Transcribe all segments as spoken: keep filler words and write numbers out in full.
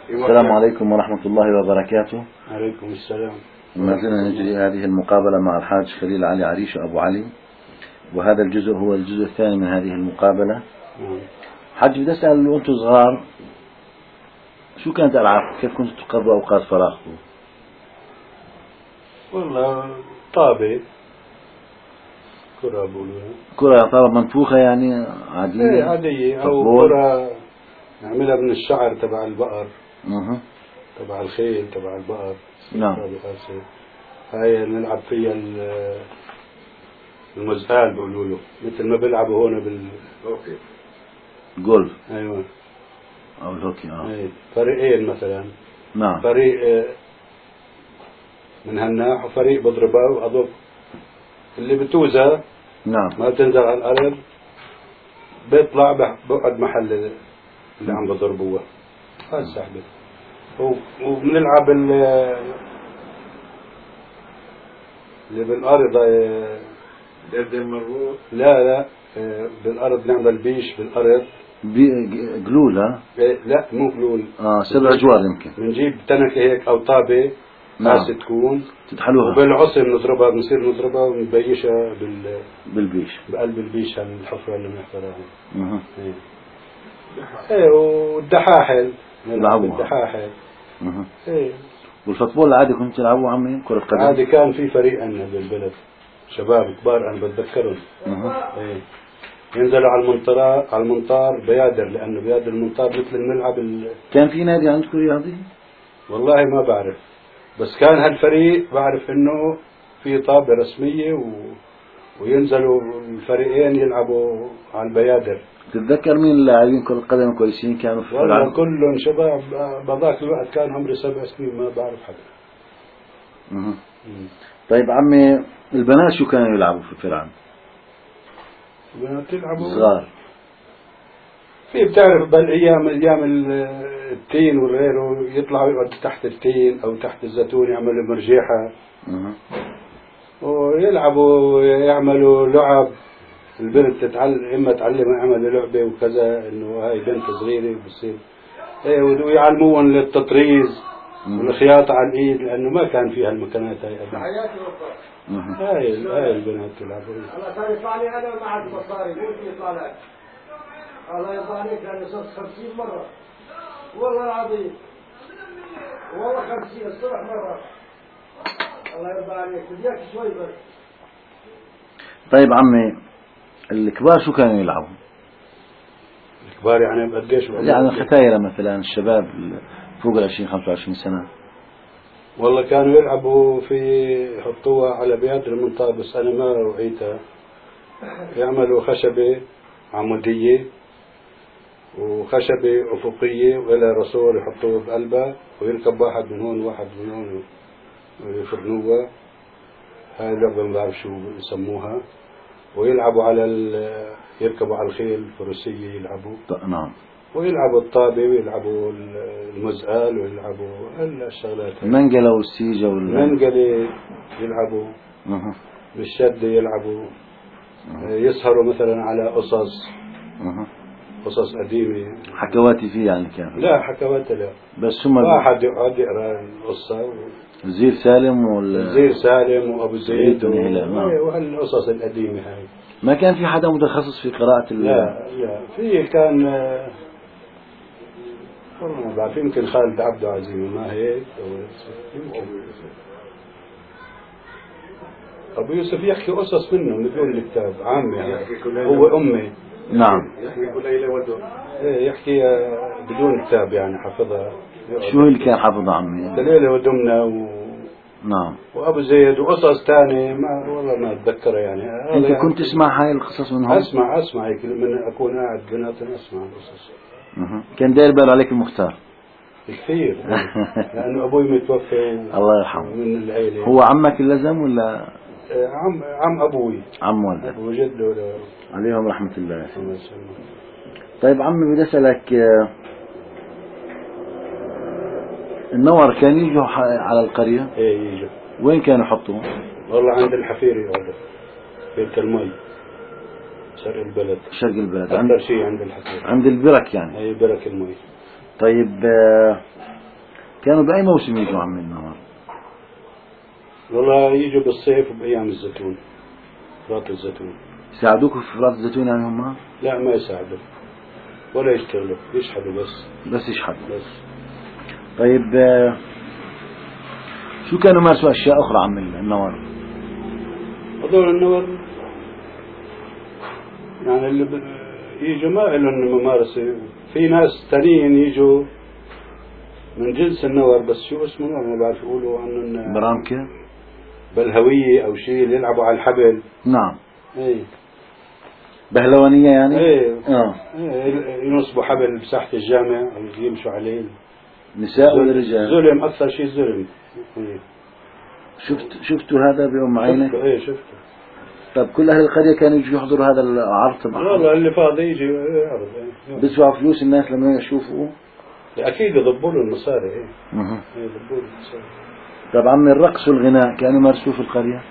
السلام عليكم ورحمة الله وبركاته. عليكم السلام. ما زلنا نجري هذه المقابلة مع الحاج خليل علي عريش أبو علي، وهذا الجزء هو الجزء الثاني من هذه المقابلة. حاج بدي أسأل، وأنتم صغار شو كانت ألعابكم؟ كيف كنتوا تقضوا أوقات فراغكم؟ والله طابة، كرة بقولوها، كرة طابة منفوخة يعني عادية؟ ايه عادية، أو كرة نعملها من الشعر تبع البقر، أه. تبع الخيل، تبع البقر. نعم. هاي نلعب فيها المزهال بقولوا له، مثل ما بيلعبوا هون بالهوكي، جولف. ايوه، أو الهوكي. اه ايه. فريقين مثلا. نعم. فريق من هالناح وفريق بضربها وأضرب اللي بتوزها. نعم. ما بتنزل على الأرض، بيطلع بقعد محل اللي عم بضربوها. هاي السحبة. وبنلعب اللي اللي بالأرض. لا لا، بالأرض نعمل بيش بالأرض. جلول؟ ها؟ لا مو جلول. اه سبع جوار يمكن. بنجيب تنكة هيك أو طابة. نعم. تكون تتحلوها وبالعصر نضربها، بنصير نضربها ونبيشها بال بالبيش، بقلب البيش عن الحفرة اللي بنحفرها. اها. ايه. ايه والدحاحل نلعب يلعبوها. الدحاحل. اها. ايه. والفوتبول العادي كنت تلعبوا عمي؟ كرة قدم؟ عادي، كان في فريق عندنا بالبلد شباب كبار انا بتذكرهم. اها. ايه. ينزلوا على المنطار، على المنطار بيادر، لانه بيادر المنطار مثل الملعب ال... كان في نادي عندكم رياضي؟ والله ما بعرف، بس كان هالفريق بعرف انه في طابة رسمية و... وينزلوا الفريقين يلعبوا على البيادر. تتذكر مين اللاعبين كرة القدم كويسين كانوا في والله العالم؟ كلهم شباب، بذاك الوقت كان عمري سبع سنين، ما بعرف حدا. اها. طيب عمي، البنات شو كانوا يلعبوا في الفرعون؟ البنات يلعبوا صغار. في، بتعرف بالايام ايام التين والغيره، يطلعوا يقعدوا تحت التين او تحت الزيتون يعملوا مرجيحه. اها. ويلعبوا يعملوا لعب. البنت تتعلم، اما تعلمها يعملوا لعبه وكذا، انه هاي بنت صغيره بتصير ايه، ويعلموهم للتطريز والخياطه على الايد، لانه ما كان في هالمكانات هاي قبل. هاي هاي البنات تلعبوا. الله كان يطلع لي انا ما عاد مصاري، مو يطلع لك. الله يرضى عليك، كان يصير خمسين مرة والله العظيم، والله خمسين الصبح مرة. الله يرضى عليك، بديك شوي بس. طيب عمي، الكبار شو كانوا يلعبوا؟ الكبار يعني بقديش؟ يعني الختايرة مثلا، الشباب فوق ال عشرين خمسة وعشرين سنة. والله كانوا يلعبوا في، يحطوها على بيادر المنطقة، بس أنا ما وعيتها. يعملوا خشبة عمودية وخشبة أفقية وإلى رسول يحطوه بقلبها، ويركب واحد من هون واحد من هون ويفرنوها. هاي اللعبة ما بعرف شو يسموها. ويلعبوا على يركبوا على الخيل الفروسية يلعبوا. نعم. ويلعبوا الطابة ويلعبوا المزقال ويلعبوا الشغلات. المنقلة والسيجة وال المنقلة يلعبوا. أه. بالشدة يلعبوا. أه. يسهروا مثلا على قصص. أه. قصص قديمة. حكواتي فيه يعني كان؟ لا حكواتي لا، بس هم واحد يقعد يقرأ القصة و... زير سالم وال زير سالم وأبو زيد و... و... وهالقصص القديمة هاي. ما كان في حدا متخصص في قراءة ال... لا لا، في كان والله ما بعرف، يمكن خالد عبد عزيمة ما هيك، يمكن أبو يوسف يحكي قصص منه بدون الكتاب عامة، هو أمي. نعم. يحكي كل ليلة ولده. إيه يحكي بدون كتاب يعني حفظها. شو اللي كان حافظها عمي؟ ليلة ودمنا و... نعم. وأبو زيد وقصص تانية ما والله ما أتذكرها يعني. أنت يعني كنت تسمع هاي القصص منهم؟ أسمع أسمع هيك من أكون قاعد بناتنا أسمع القصص. أه. كان داير بال عليك المختار كثير لأنه أبوي متوفى. الله يرحمه. من العيلة. هو عمك اللزم ولا؟ عم عم أبوي. عم والدك. أبو جده عليهم رحمة الله. طيب عمي بدي أسألك، النور كان يجوا على القرية؟ إيه يجوا. وين كانوا يحطوه؟ والله عند الحفير يقعدوا في المي، شرق البلد. شرق البلد. أكثر شيء عند الحفير. عند البرك يعني. أي برك المي. طيب كانوا بأي موسم يجوا عم النهار؟ والله يجوا بالصيف بأيام الزيتون، فراط الزيتون. يساعدوكم في فراط الزيتون يعني هم؟ لا ما يساعدوا ولا يشتغلوا، يشحدوا بس. بس يشحدوا بس. طيب آه، شو كانوا يمارسوا أشياء أخرى عم النوار؟ هذول النور يعني اللي ب... يجوا ما لهم ممارسة. في ناس تانيين يجوا من جنس النور بس شو اسمه ما بعرف يقولوا عنهم برامكة؟ بالهوية أو شيء اللي يلعبوا على الحبل. نعم. ايه بهلوانية يعني؟ ايه, آه. إيه ينصبوا حبل بساحة الجامع أو يمشوا عليه. نساء ولا رجال؟ ظلم أكثر شيء ظلم. إيه. شفت شفتوا هذا بيوم عينك؟ شفته ايه شفته. طب كل أهل القرية كانوا يجوا يحضروا هذا العرض تبعهم؟ والله اللي فاضي يجي يعرض. ايه. بيدفعوا فلوس الناس لما يشوفوا؟ أكيد يضبوا له المصاري. ايه اها. ايه يضبوا له المصاري. طب عمي الرقص والغناء كانوا يمارسوه في القرية؟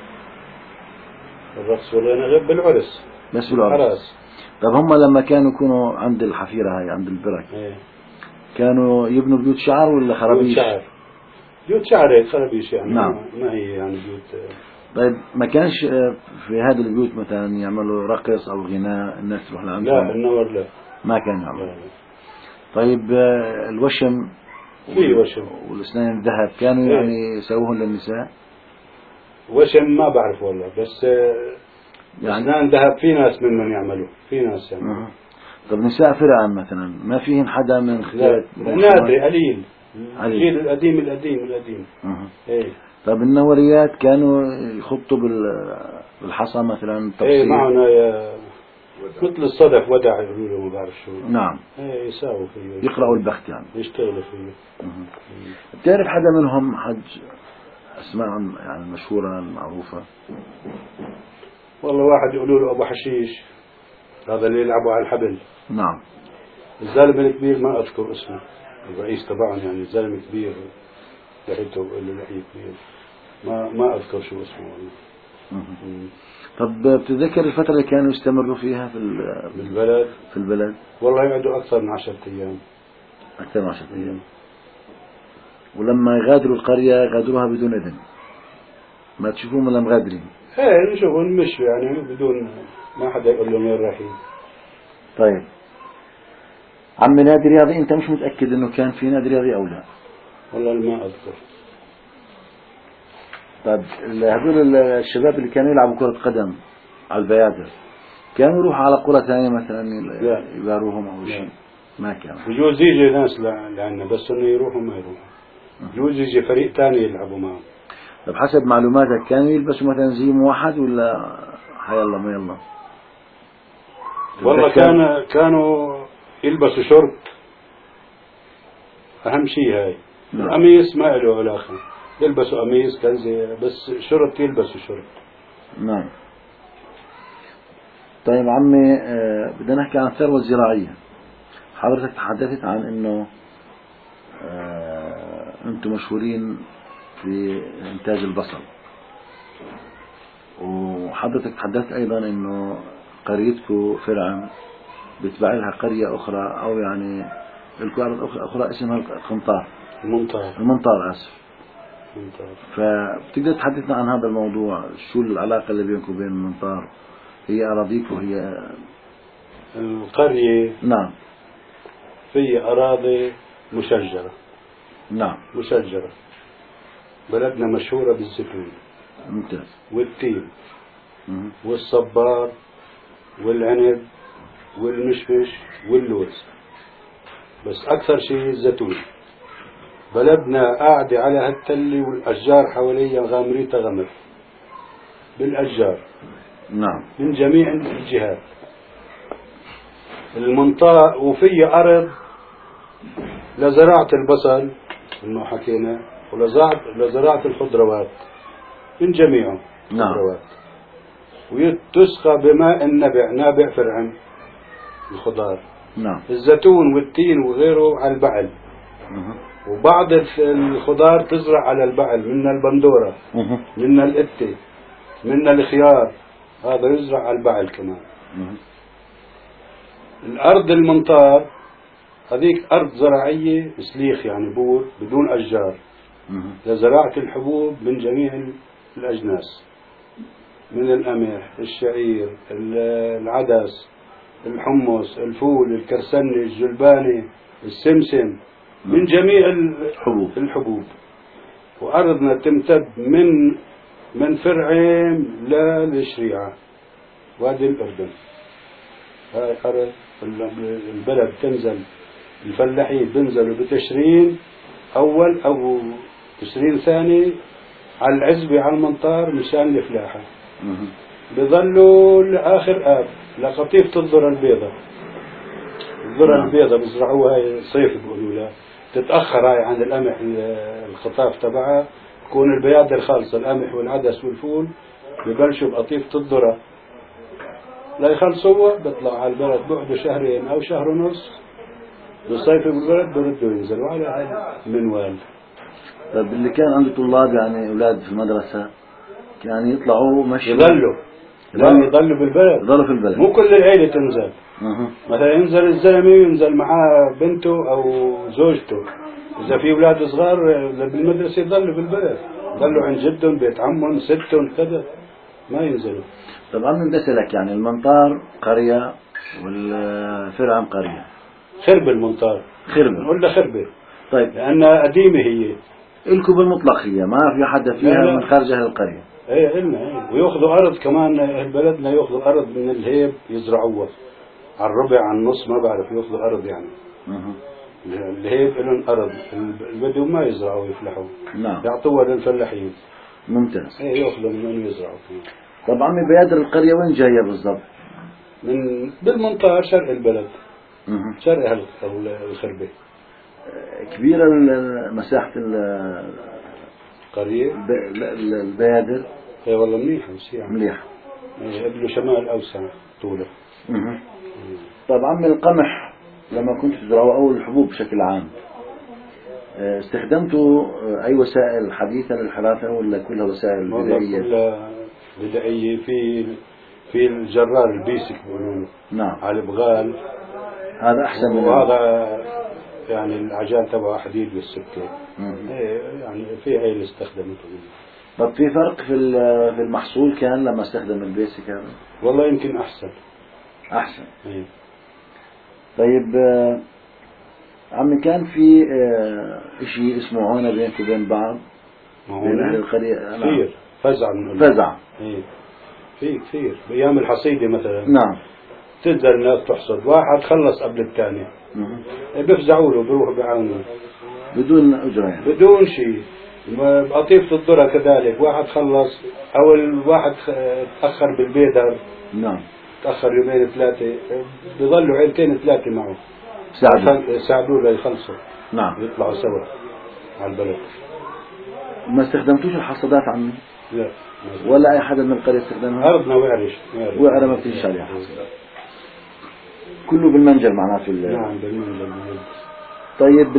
الرقص والغناء غير بالعرس. بس بالعرس. طب هم لما كانوا يكونوا عند الحفيرة هاي عند البرك ايه. كانوا يبنوا بيوت شعر ولا خرابيش؟ بيوت شعر. بيوت شعر هيك خرابيش يعني. نعم. ما هي يعني بيوت. طيب ما كانش في هذه البيوت مثلا يعملوا رقص أو غناء الناس تروح لعندهم؟ لا النور لا. ما كان يعمل. لا لا. طيب آه، الوشم في وشم والأسنان الذهب كانوا إيه. يعني يسووهم للنساء؟ وشم ما بعرف والله بس يعني أسنان ذهب في ناس منهم يعملوا. في ناس يعملوا. أه. طب نساء فرعون مثلا ما فيهن حدا من خلال نادر قليل. قليل. الجيل القديم القديم القديم. أه. ايه. طب النوريات كانوا يخطوا بال- بالحصى مثلا تفصيل؟ ايه معنا يا مثل الصدف ودع يقولوا له ما بعرف شو. نعم. ايه يساووا فيه. يقرأوا البخت يعني. يشتغلوا فيه. أه. بتعرف حدا منهم حج أسماء يعني مشهورة معروفة؟ والله واحد يقولوا له أبو حشيش، هذا اللي يلعبوا على الحبل. نعم. الزلمة الكبير ما أذكر اسمه، الرئيس تبعهم يعني الزلمة كبير لحيته له لحية كبير، ما ما أذكر شو اسمه والله. مم. طب بتتذكر الفترة اللي كانوا يستمروا فيها في ال- بالبلد؟ في البلد؟ والله يقعدوا أكثر من عشرة أيام. أكثر من عشرة أيام. ولما يغادروا القرية يغادروها بدون إذن، ما تشوفوهم إلا مغادرين. إيه نشوفهم مشوا يعني بدون ما حدا يقول لهم وين رايحين. طيب عمي نادي رياضي أنت مش متأكد إنه كان في نادي رياضي أو لا؟ والله ما أذكر. طيب هذول الشباب اللي كانوا يلعبوا كرة قدم على البيادر كانوا يروحوا على قرى ثانية مثلا لا. يباروهم أو لا. شيء؟ ما كان. بجوز يجي ناس لعنا بس إنه يروحوا ما يروحوا. بجوز يجي فريق ثاني يلعبوا معهم. طب حسب معلوماتك كانوا يلبسوا مثلا زي موحد ولا حيالله ما يلا؟ والله كان كانوا يلبسوا شورت، أهم شيء هاي. نعم. القميص ما له علاقة، يلبسوا قميص كنزة بس شورت يلبسوا شورت. نعم. طيب عمي آه بدنا نحكي عن الثروة الزراعية. حضرتك تحدثت عن انه آه انتم مشهورين في انتاج البصل، وحضرتك تحدثت ايضا انه قريتكم فرعون بتبع لها قرية اخرى او يعني لكم ارض اخرى اسمها القنطار. المنطار. المنطار اسف. المنطار. فبتقدر تحدثنا عن هذا الموضوع؟ شو العلاقة اللي بينكم وبين المنطار؟ هي أراضيكم هي؟ القرية نعم. في أراضي مشجرة. نعم. مشجرة. بلدنا مشهورة بالزيتون. ممتاز. والتين. مم. والصبار والعنب والمشمش واللوز، بس أكثر شيء الزيتون. بلدنا قاعدة على هالتلة والأشجار حواليها غامريتها غمر بالأشجار. نعم. من جميع الجهات. المنطقة وفي أرض لزراعة البصل إنه حكينا، ولزراعة لزراعة الخضروات من جميعهم. نعم. خضروات. ويتسقى بماء النبع، نابع فرعون الخضار. نعم. الزيتون والتين وغيره على البعل. مم. وبعض الخضار تزرع على البعل، من البندورة، مم. من القتة، من الخيار، هذا يزرع على البعل كمان. مم. الأرض المنطار هذيك أرض زراعية سليخ يعني بور بدون أشجار لزراعة الحبوب من جميع الأجناس، من القمح، الشعير، العدس، الحمص، الفول، الكرسنة، الجلبانة، السمسم، من جميع الحبوب الحبوب. وأرضنا تمتد من من فرعين للشريعة وادي الأردن. هاي أرض البلد تنزل، الفلاحين بنزلوا بتشرين أول أو تشرين ثاني على العزبة على المنطار مشان الفلاحة، بظلوا لآخر آب لقطيفة الذرة البيضاء. الذرة البيضاء بزرعوها هاي صيف بيقولوا لها، تتأخر هاي عن القمح الخطاف تبعها، تكون البيادر خالصة، القمح والعدس والفول ببلشوا بقطيفة الذرة لا يخلصوا بيطلع على البلد بعده شهرين أو شهر ونص، بالصيف بالبلد بردوا ينزلوا على المنوال. طيب اللي كان عنده طلاب يعني أولاد في المدرسة كان يطلعوا مشي يضلوا لا يضلوا بالبلد، يضلوا في البلد، مو كل العيلة تنزل. أه. مثلا ينزل الزلمة ينزل معاه بنته أو زوجته، إذا في أولاد صغار بالمدرسة يضلوا بالبلد، يضلوا عند جدهم بيت عمهم ستهم كذا ما ينزلوا. طب عم بدي أسألك يعني المنطار قرية والفرعم قرية. خربة المنطار خربة نقول لها خربة طيب لأنها قديمة هي. إلكم بالمطلق هي ما في حدا فيها من خارج أهل القرية. ايه إلنا ايه، ويأخذوا أرض كمان أهل بلدنا يأخذوا أرض من الهيب يزرعوها على الربع على النص ما بعرف يأخذوا أرض يعني. أه. الهيب لهم أرض، البدو ما يزرعوا يفلحوا. نعم. يعطوها للفلاحين. ممتاز. ايه يأخذوا منهم يزرعوا. طب عمي بيادر القرية وين جاية بالضبط؟ من بالمنطقة شرق البلد. أه. شرق أهل الخربة. كبيرة مساحة القرية البيادر. ايه والله منيحة وسيعة مليحة. ايه له شمال أوسع طوله. أه. طب عمي القمح لما كنت تزرعوا أول الحبوب بشكل عام استخدمتوا أي وسائل حديثة للحراثة ولا كلها وسائل بدائية؟ كلها بدائية. في في الجرار البيسك بيقولوا نعم على البغال هذا أحسن من وهذا يعني العجان تبعه حديد بالسكة. ايه يعني في هاي اللي استخدمته. طب في فرق في في المحصول كان لما استخدم البيسك هذا؟ والله يمكن أحسن. أحسن. ايه. طيب عمي كان في شيء اسمه عونة بينك وبين بعض بين أهل القرية؟ كثير فزع من فزع. ايه في كثير بأيام الحصيدة مثلا. نعم. تنزل الناس تحصد، واحد خلص قبل الثاني بيفزعوا له بيروحوا بيعاونوا بدون أجرة يعني. بدون شيء. قطيفة الذرة كذلك، واحد خلص أو الواحد تأخر بالبيدر. نعم. تأخر يومين ثلاثة بيظلوا عيلتين ثلاثة معه ساعدوا ساعدوه ليخلصوا. نعم. يطلعوا سوا على البلد. ما استخدمتوش الحصادات عمي؟ لا. ولا أي حدا من القرية استخدمها؟ أرضنا وعرش. وعرة ما بتنشى عليها حصادات. كله بالمنجل معناته. نعم بالمنجل. طيب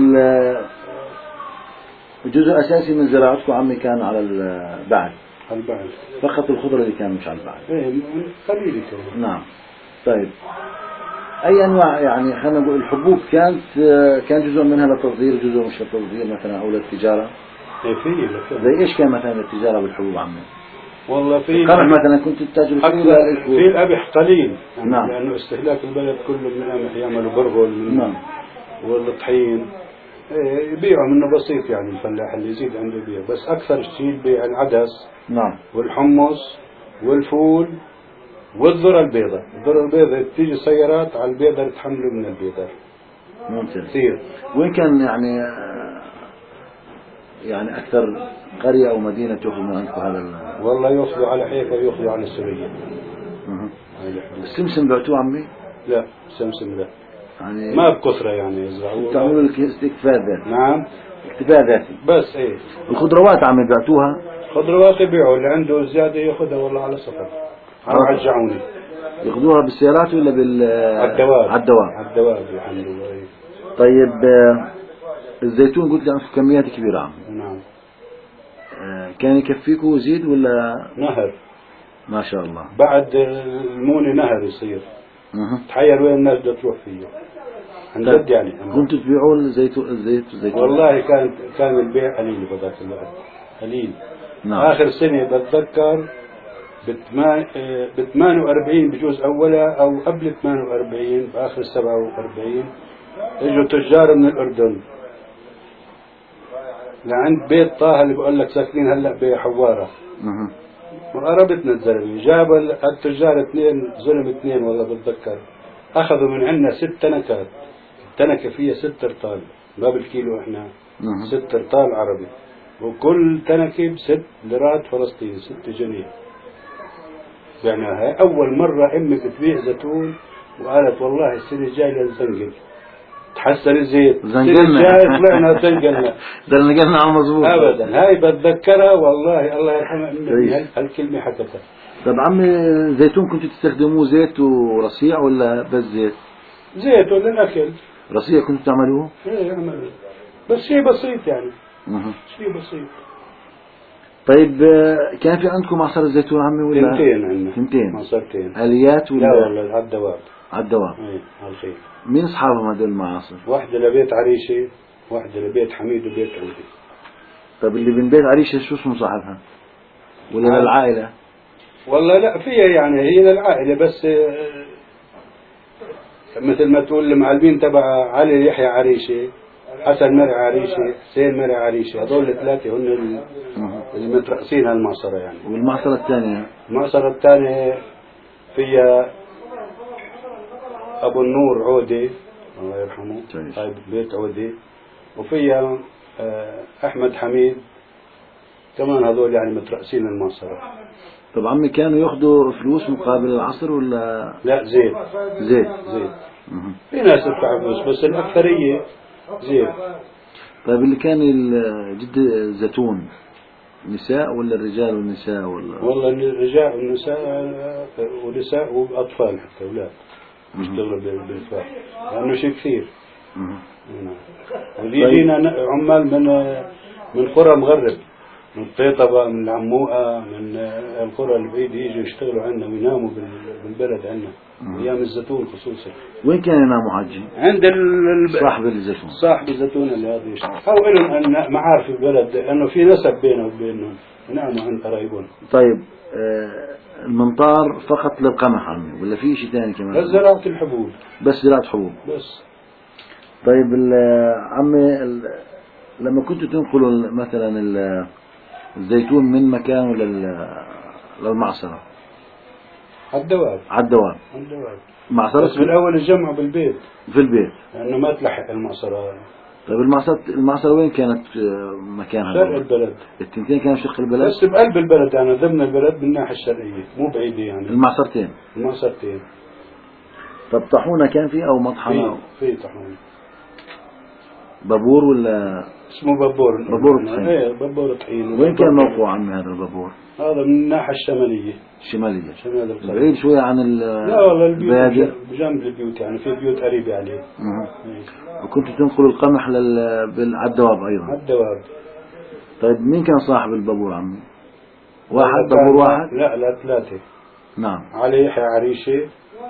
الجزء الأساسي من زراعتكم عمي كان على البعل. على البعل. فقط الخضرة اللي كان مش على البعل. ايه قليل كمان. نعم. طيب أي أنواع يعني خلينا نقول الحبوب كانت كان جزء منها للتصدير جزء مش للتصدير مثلا أو للتجارة؟ ايه في زي إيش كان مثلا التجارة بالحبوب عمي؟ والله في القمح مثلا كنت تتاجر فيه في القمح قليل يعني. نعم. لأنه استهلاك البلد كله من القمح، يعملوا برغل من نعم. والطحين ايه يبيعوا منه بسيط يعني. الفلاح اللي يزيد عنده يبيع، بس أكثر شيء يبيع العدس. نعم. والحمص والفول والذرة البيضاء. الذرة البيضاء بتيجي سيارات على البيضة تحملوا من البيضة. ممتاز. كثير. وين كان يعني يعني أكثر قرية أو مدينة تأخذ من عندكم هذا ال... والله يأخذوا على حيفا ويأخذوا على السورية. السمسم بعتوه عمي؟ لا سمسم لا يعني ما بكثرة يعني يزرعوه. تعملوا لك اكتفاء ذاتي. نعم اكتفاء ذاتي بس ايه. الخضروات عمي بعتوها؟ خضروات يبيعوا، اللي عنده زيادة يأخذها والله على سفر. أنا رجعوني. يأخذوها بالسيارات ولا بال الدواب؟ على الدواب. على الدواب يحملوا. طيب الزيتون قلت لي عندكم كميات كبيرة عم. نعم. كان يكفيكم وزيد ولا؟ نهر ما شاء الله. بعد المونة نهر يصير. أه. تحير وين الناس بدها تروح فيه. عن جد يعني. كنتوا تبيعوا الزيت الزيت الزيتون؟ والله كان كان البيع قليل بذاك الوقت قليل. نعم. آخر سنة بتذكر ب ثمانية وأربعين بجوز أولها أو قبل ثمانية وأربعين بآخر سبعة وأربعين اجوا تجار من الأردن لعند بيت طه اللي بقول لك ساكنين هلا بحوارة. اها. وقربتنا الزلمة جابوا التجار اثنين زلم اثنين والله بتذكر أخذوا من عندنا ست تنكات. تنكة فيها ست رطال باب الكيلو احنا اها. ست رطال عربي وكل تنكة بست ليرات فلسطين ست جنيه. يعني هاي أول مرة أمي بتبيع زيتون وقالت والله السنة الجاية لنزنقل تحسن الزيت زنقلنا. السنة الجاية طلعنا زنقلنا. ده نقلنا على المضبوط. أبدا هاي بتذكرها والله الله يرحمها أمي هالكلمة حكتها. طب عمي زيتون كنتوا تستخدموه زيت ورصيع ولا بس زيت؟ زيت للأكل. رصيع كنتوا تعملوه؟ إيه عملوا بس شيء بسيط يعني. اها. شيء بسيط. طيب كان في عندكم معصرة زيتون عمي ولا؟ ثنتين عندنا. ثنتين. معصرتين. آليات ولا؟ لا والله على الدوام. على الدوام. ايه على الخير. مين أصحابهم هذول المعاصر؟ واحدة لبيت عريشة واحدة لبيت حميد وبيت عودي. طيب اللي من بيت عريشة شو اسمه صاحبها؟ ولا عاد. للعائلة؟ والله لا فيها يعني هي للعائلة بس آه، مثل ما تقول المعلمين تبع علي يحيى عريشة حسن مرعي عريشة حسين مرعي عريشة هذول الثلاثة هن ال- أها. اللي مترأسين هالمعصرة يعني. والمعصرة الثانية؟ المعصرة الثانية فيها أبو النور عودي الله يرحمه طيب. هاي بيت عودي وفيها آه، أحمد حميد كمان هذول يعني مترأسين المعصرة. طب عمي كانوا ياخذوا فلوس مقابل العصر ولا؟ لا زيت زيت. زيت. أها. في ناس تدفع فلوس بس الأكثرية زيت. طيب اللي كان ال- جد الزيتون نساء ولا الرجال والنساء ولا؟ والله الرجال والنساء ونساء وأطفال حتى أولاد يشتغلوا بالفاح لأنه شيء كثير. أها. نعم. ويجينا عمال من من قرى مغرب من الطيطبة من العموقة من القرى اللي بعيد يجوا يشتغلوا عندنا ويناموا بال- بالبلد عندنا أيام الزيتون خصوصا. وين كان يناموا حجي؟ عند ال- صاحب الزيتون. صاحب الزيتون اللي هذا يشتغل أو لهم أن معارف في البلد لأنه في نسب بينه وبينهم يناموا عند قرايبهم. طيب آه المنطار فقط للقمح عمي ولا في شيء ثاني كمان؟ بس زراعة الحبوب بس زراعة حبوب. بس. طيب ال- عمي ال- لما كنتوا تنقلوا ال- مثلا ال- الزيتون من مكانه لل للمعصرة على الدواب على الدوام على الدواب معصرة بس بالأول الجمع بالبيت في البيت. لأنه ما تلحق المعصرة. طيب المعصرة المعصرة وين كانت آه، مكانها؟ شرق البلد التنتين كانوا شق البلد؟ بس بقلب البلد يعني ضمن البلد من الناحية الشرقية مو بعيدة يعني المعصرتين. المعصرتين. طب طاحونة كان في أو مطحنة؟ في في طحون بابور ولا؟ اسمه بابور. بابور طحين. ايه بابور طحين. وين كان موقعه عمي هذا البابور؟ هذا من الناحية الشمالية الشمالية. شمال القرية. بعيد شوية عن ال لا والله البيوت البادية. بجنب البيوت يعني في بيوت قريبة عليه. أها. إيه. وكنتوا تنقلوا القمح لل بال- على الدواب على أيضا. الدواب. طيب مين كان صاحب البابور عمي؟ واحد كان- بابور واحد؟ لا لا ثلاثة. نعم. علي يحيى عريشة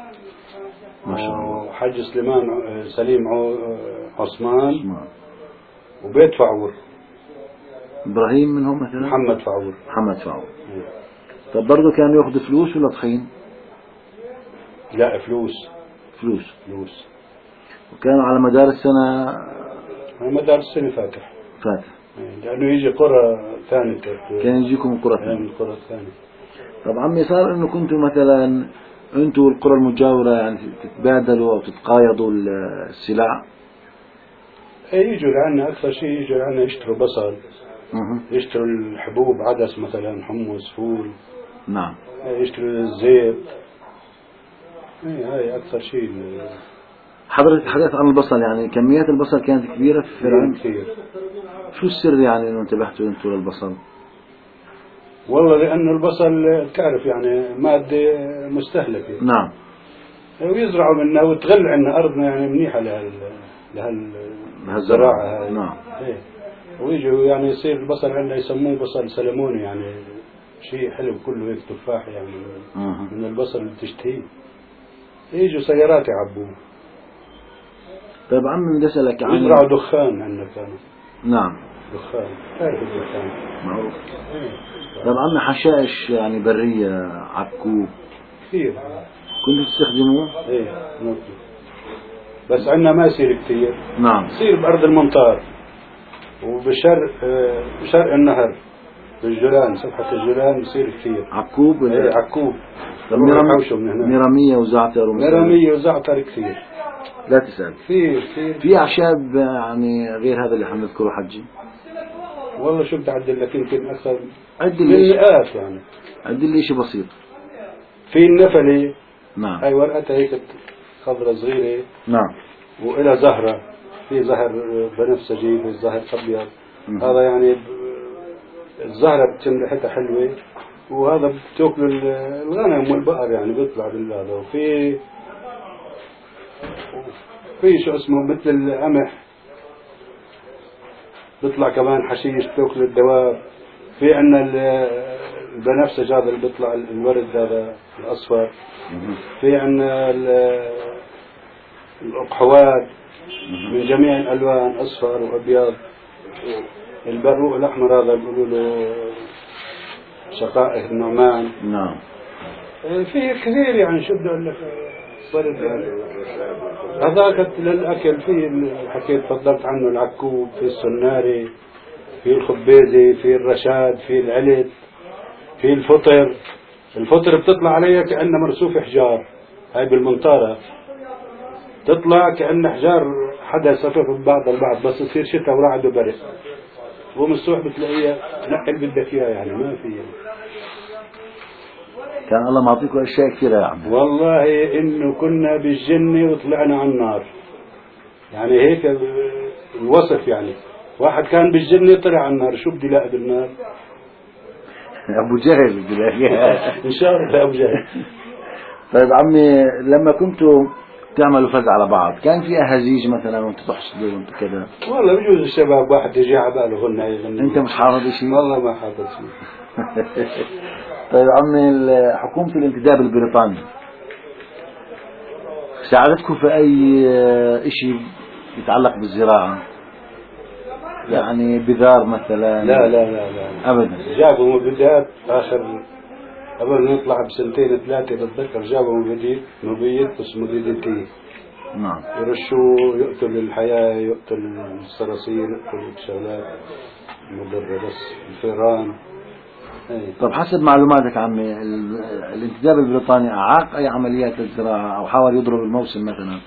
ما شاء الله. وحج سليمان سليم عو- عثمان اسمع. وبيت فعور إبراهيم منهم مثلا؟ محمد فعور. محمد فاعل. إيه. طب برضه كانوا ياخذوا فلوس ولا طحين؟ لا فلوس فلوس. فلوس وكانوا على مدار السنة على مدار السنة فاتح. فاتح. إيه. لأنه يجي قرى ثانية كان يجيكم القرى من الثانية. القرى الثانية. طب عمي صار انه كنتوا مثلا انتوا والقرى المجاورة يعني تتبادلوا او تتقايضوا السلع؟ إيه يجوا لعنا أكثر شيء يجوا لعنا يشتروا بصل اها. يشتروا الحبوب عدس مثلا حمص فول. نعم. إيه يشتروا الزيت. إيه هاي أكثر شيء. حضرتك حدثت عن البصل يعني كميات البصل كانت كبيرة في فرعون. كثير. شو السر يعني انه انتبهتوا انتوا للبصل؟ والله لأنه البصل تعرف يعني مادة مستهلكة. نعم. ويزرعوا منا وتغل عنا أرضنا يعني منيحة لهال لهال بهالزراعة. هاي. نعم. إيه. ويجوا يعني يصير البصل عندنا يسموه بصل سلموني يعني شيء حلو كله هيك تفاح يعني اها. من البصل اللي تشتهيه. يجوا سيارات يعبوه. طيب عمي بدي أسألك عن يزرعوا دخان عندنا كانوا. نعم دخان، تعرف الدخان؟ معروف. طيب عمي حشائش يعني برية، عكوب كثير. كنتوا تستخدموه؟ ايه ممكن، بس عندنا ما يصير كثير. نعم. يصير بأرض المنطار وبشرق آه بشرق النهر بالجولان، سفحة الجولان يصير كثير عكوب ولا ايه عكوب. مرام... مرامية وزعتر مرامية وزعتر كثير. لا تسأل. كثير كثير. في أعشاب يعني غير هذا اللي حنذكره حجي؟ والله شو بدي أعدل لك، يمكن أكثر عدل مئات يعني. عدل لي شيء بسيط. في النفلة. نعم. هاي ورقتها هيك خضرة صغيرة. نعم. وإلى زهرة، في زهر بنفسجي، في زهر أبيض. هذا يعني الزهرة بتشم ريحتها حلوة، وهذا بتاكل الغنم والبقر يعني بيطلع بالهذا. وفي في شو اسمه مثل القمح بيطلع كمان حشيش بتاكل الدواب. في عندنا البنفسج هذا اللي بيطلع الورد هذا الأصفر. في عندنا الأقحوات من جميع الألوان، أصفر وأبيض. البروق الأحمر هذا بيقولوا له شقائق النعمان. نعم. في كثير يعني شو بدي أقول لك صرت يعني. هذاك للأكل في حكيت فضلت عنه العكوب، في السناري، في الخبيزي، في الرشاد، في العلت، في الفطر. الفطر بتطلع عليها كأنها مرسوف حجار. هاي بالمنطارة تطلع كأن حجار حدا صفف ببعض البعض، بس يصير شتاء ورعد وبرد. ومن الصبح بتلاقيها نقل بدك اياه يعني ما في يعني. كان الله معطيكم اشياء كثيرة يعني. والله انه كنا بالجنة وطلعنا على النار. يعني هيك الوصف يعني. واحد كان بالجنة طلع على النار، شو بدي لاقي بالنار؟ ابو جهل بدي لاقيها. ان شاء الله ابو جهل. طيب عمي لما كنتوا تعملوا فز على بعض كان في أهازيج مثلا وانت تحصدوا وانت كذا؟ والله بجوز الشباب واحد يجي على باله غنى يغني. انت مش حافظ شيء؟ والله ما حافظ شيء. طيب عمي حكومة الانتداب البريطاني ساعدتكم في أي شيء يتعلق بالزراعة؟ يعني بذار مثلا؟ لا لا لا لا أبدا. جابوا مبيدات آخر قبل نطلع بسنتين ثلاثة بتذكر، جابوا مبيد مبيد اسمه دي دي تي. نعم. يرشوا يقتل الحياة، يقتل الصراصير، يقتل الشغلات مضرة، بس الفئران. طب حسب معلوماتك عمي الانتداب البريطاني أعاق أي عمليات الزراعة أو حاول يضرب الموسم مثلا؟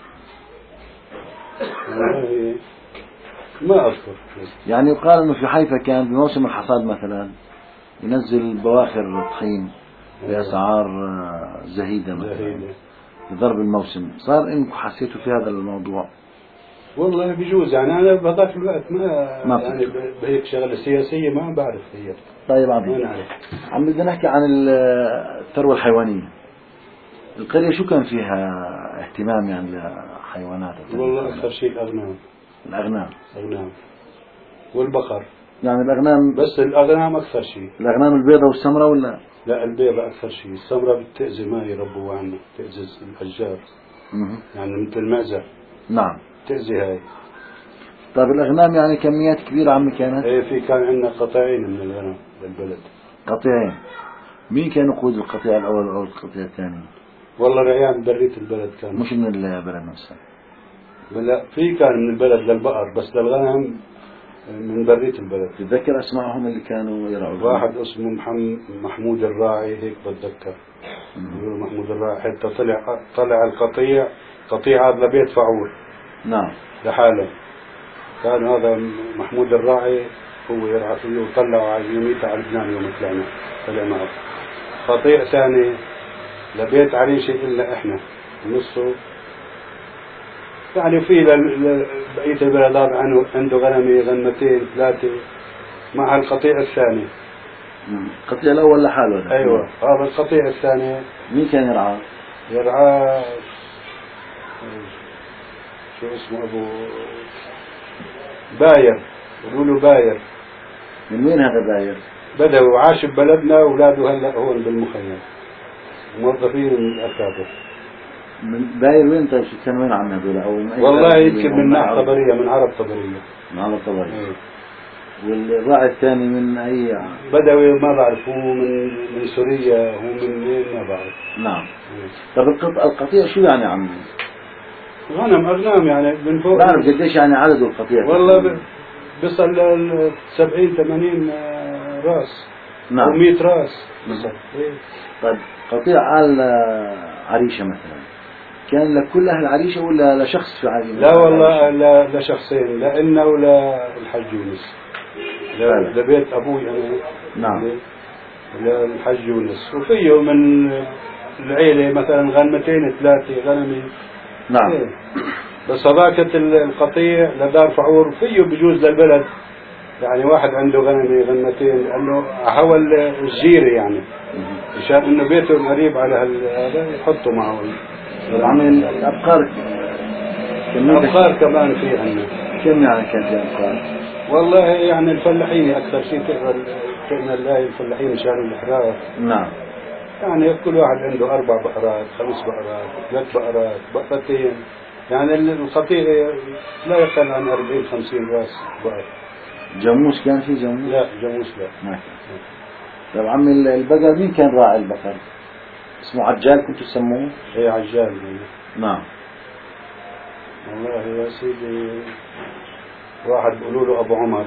ما أذكر. يعني يقال أنه في حيفا كان بموسم الحصاد مثلا ينزل بواخر طحين بأسعار زهيدة مثلا لضرب الموسم. صار إنكم حسيتوا في هذا الموضوع؟ والله بيجوز يعني أنا بهذاك الوقت ما, ما يعني بهيك شغلة سياسية ما بعرف هي. طيب عمي عم بدنا نحكي عن الثروة الحيوانية. القرية شو كان فيها اهتمام يعني لحيوانات؟ والله أكثر شيء الأغنام. الأغنام. الأغنام والبقر. يعني الأغنام بس الأغنام أكثر شيء. الأغنام البيضة والسمراء ولا؟ لا البيضة أكثر شيء، السمراء بتأذي ما يربوا عنه، تأذي الأشجار. يعني مثل المعزة. نعم. تأذي هاي. طيب الأغنام يعني كميات كبيرة عمي كانت؟ ايه في كان عندنا قطيعين من الغنم بالبلد. قطيعين. مين كان يقود القطيع الأول أو القطيع الثاني؟ والله رعيان برية البلد كان. مش من البلد نفسها؟ لا في كان من البلد للبقر، بس للغنم من برية البلد. تتذكر أسمائهم اللي كانوا يرعوا؟ واحد اسمه محمد محمود الراعي، هيك بتذكر. يقولوا محمود الراعي حتى طلع طلع القطيع قطيع هذا لبيت فعول. نعم. لحاله. كان هذا محمود الراعي هو يرعى فيه وطلعوا على يوميته على لبنان يوم طلعنا طلع معه. قطيع ثاني لبيت عريشة إلا إحنا نصه يعني في بقية البلد عنه عنده غنمي غنمتين ثلاثة مع القطيع الثاني. القطيع الأول لحاله. أيوة هذا القطيع الثاني. مين كان يرعاه؟ يرعاه شو اسمه أبو باير، يقولوا باير. من وين هذا باير؟ بدوي وعاش ببلدنا وأولاده هلا هون بالمخيم موظفين من الأكابر. من باير وين طيب شو كان وين عم هذول أو من أي والله بلد؟ يمكن من ناحية طبرية، من عرب طبرية. من عرب طبرية. إيه. والراعي الثاني من أي؟ بدوي ما بعرف، هو من من سوريا، هو من وين ما بعرف. نعم. إيه. طب القط- القطيع شو يعني عمي؟ غنم أغنام يعني من فوق. بعرف قديش يعني عدد القطيع؟ والله ب- بيصل ل سبعين ثمانين راس. نعم. أو مئة راس. نعم. إيه. طيب قطيع آل عريشة مثلا كان لكل أهل عريشة ولا لشخص في عريشة؟ لا والله لا لشخصين، لإلنا ولا الحج يونس. ل- لبيت أبوي أنا. نعم. للحج يونس، وفيه من العيلة مثلا غنمتين ثلاثة غنمي. نعم. إيه. بس هذاك القطيع لدار فعور فيه بجوز للبلد، يعني واحد عنده غنمي غنمتين لأنه حول الجيرة يعني، مشان إنه بيته قريب على هذا يحطوا معه. عمي الأبقار الأبقار كمان في عندنا. كم يعني كان في أبقار؟ والله يعني الفلاحين أكثر شيء تقرا كأن الله الفلاحين مشان الإحراث. نعم. يعني كل واحد عنده أربع بقرات، خمس بقرات، ثلاث بقرات، بقرتين، يعني القطيع لا يقل عن أربعين خمسين راس بقر. جاموس كان في جاموس؟ لا جاموس لا. ما كان. طيب عمي البقر مين كان راعي البقر؟ اسمه عجال كنتوا تسموه؟ هي عجال. نعم. والله يا سيدي واحد بيقولوا له أبو عمر،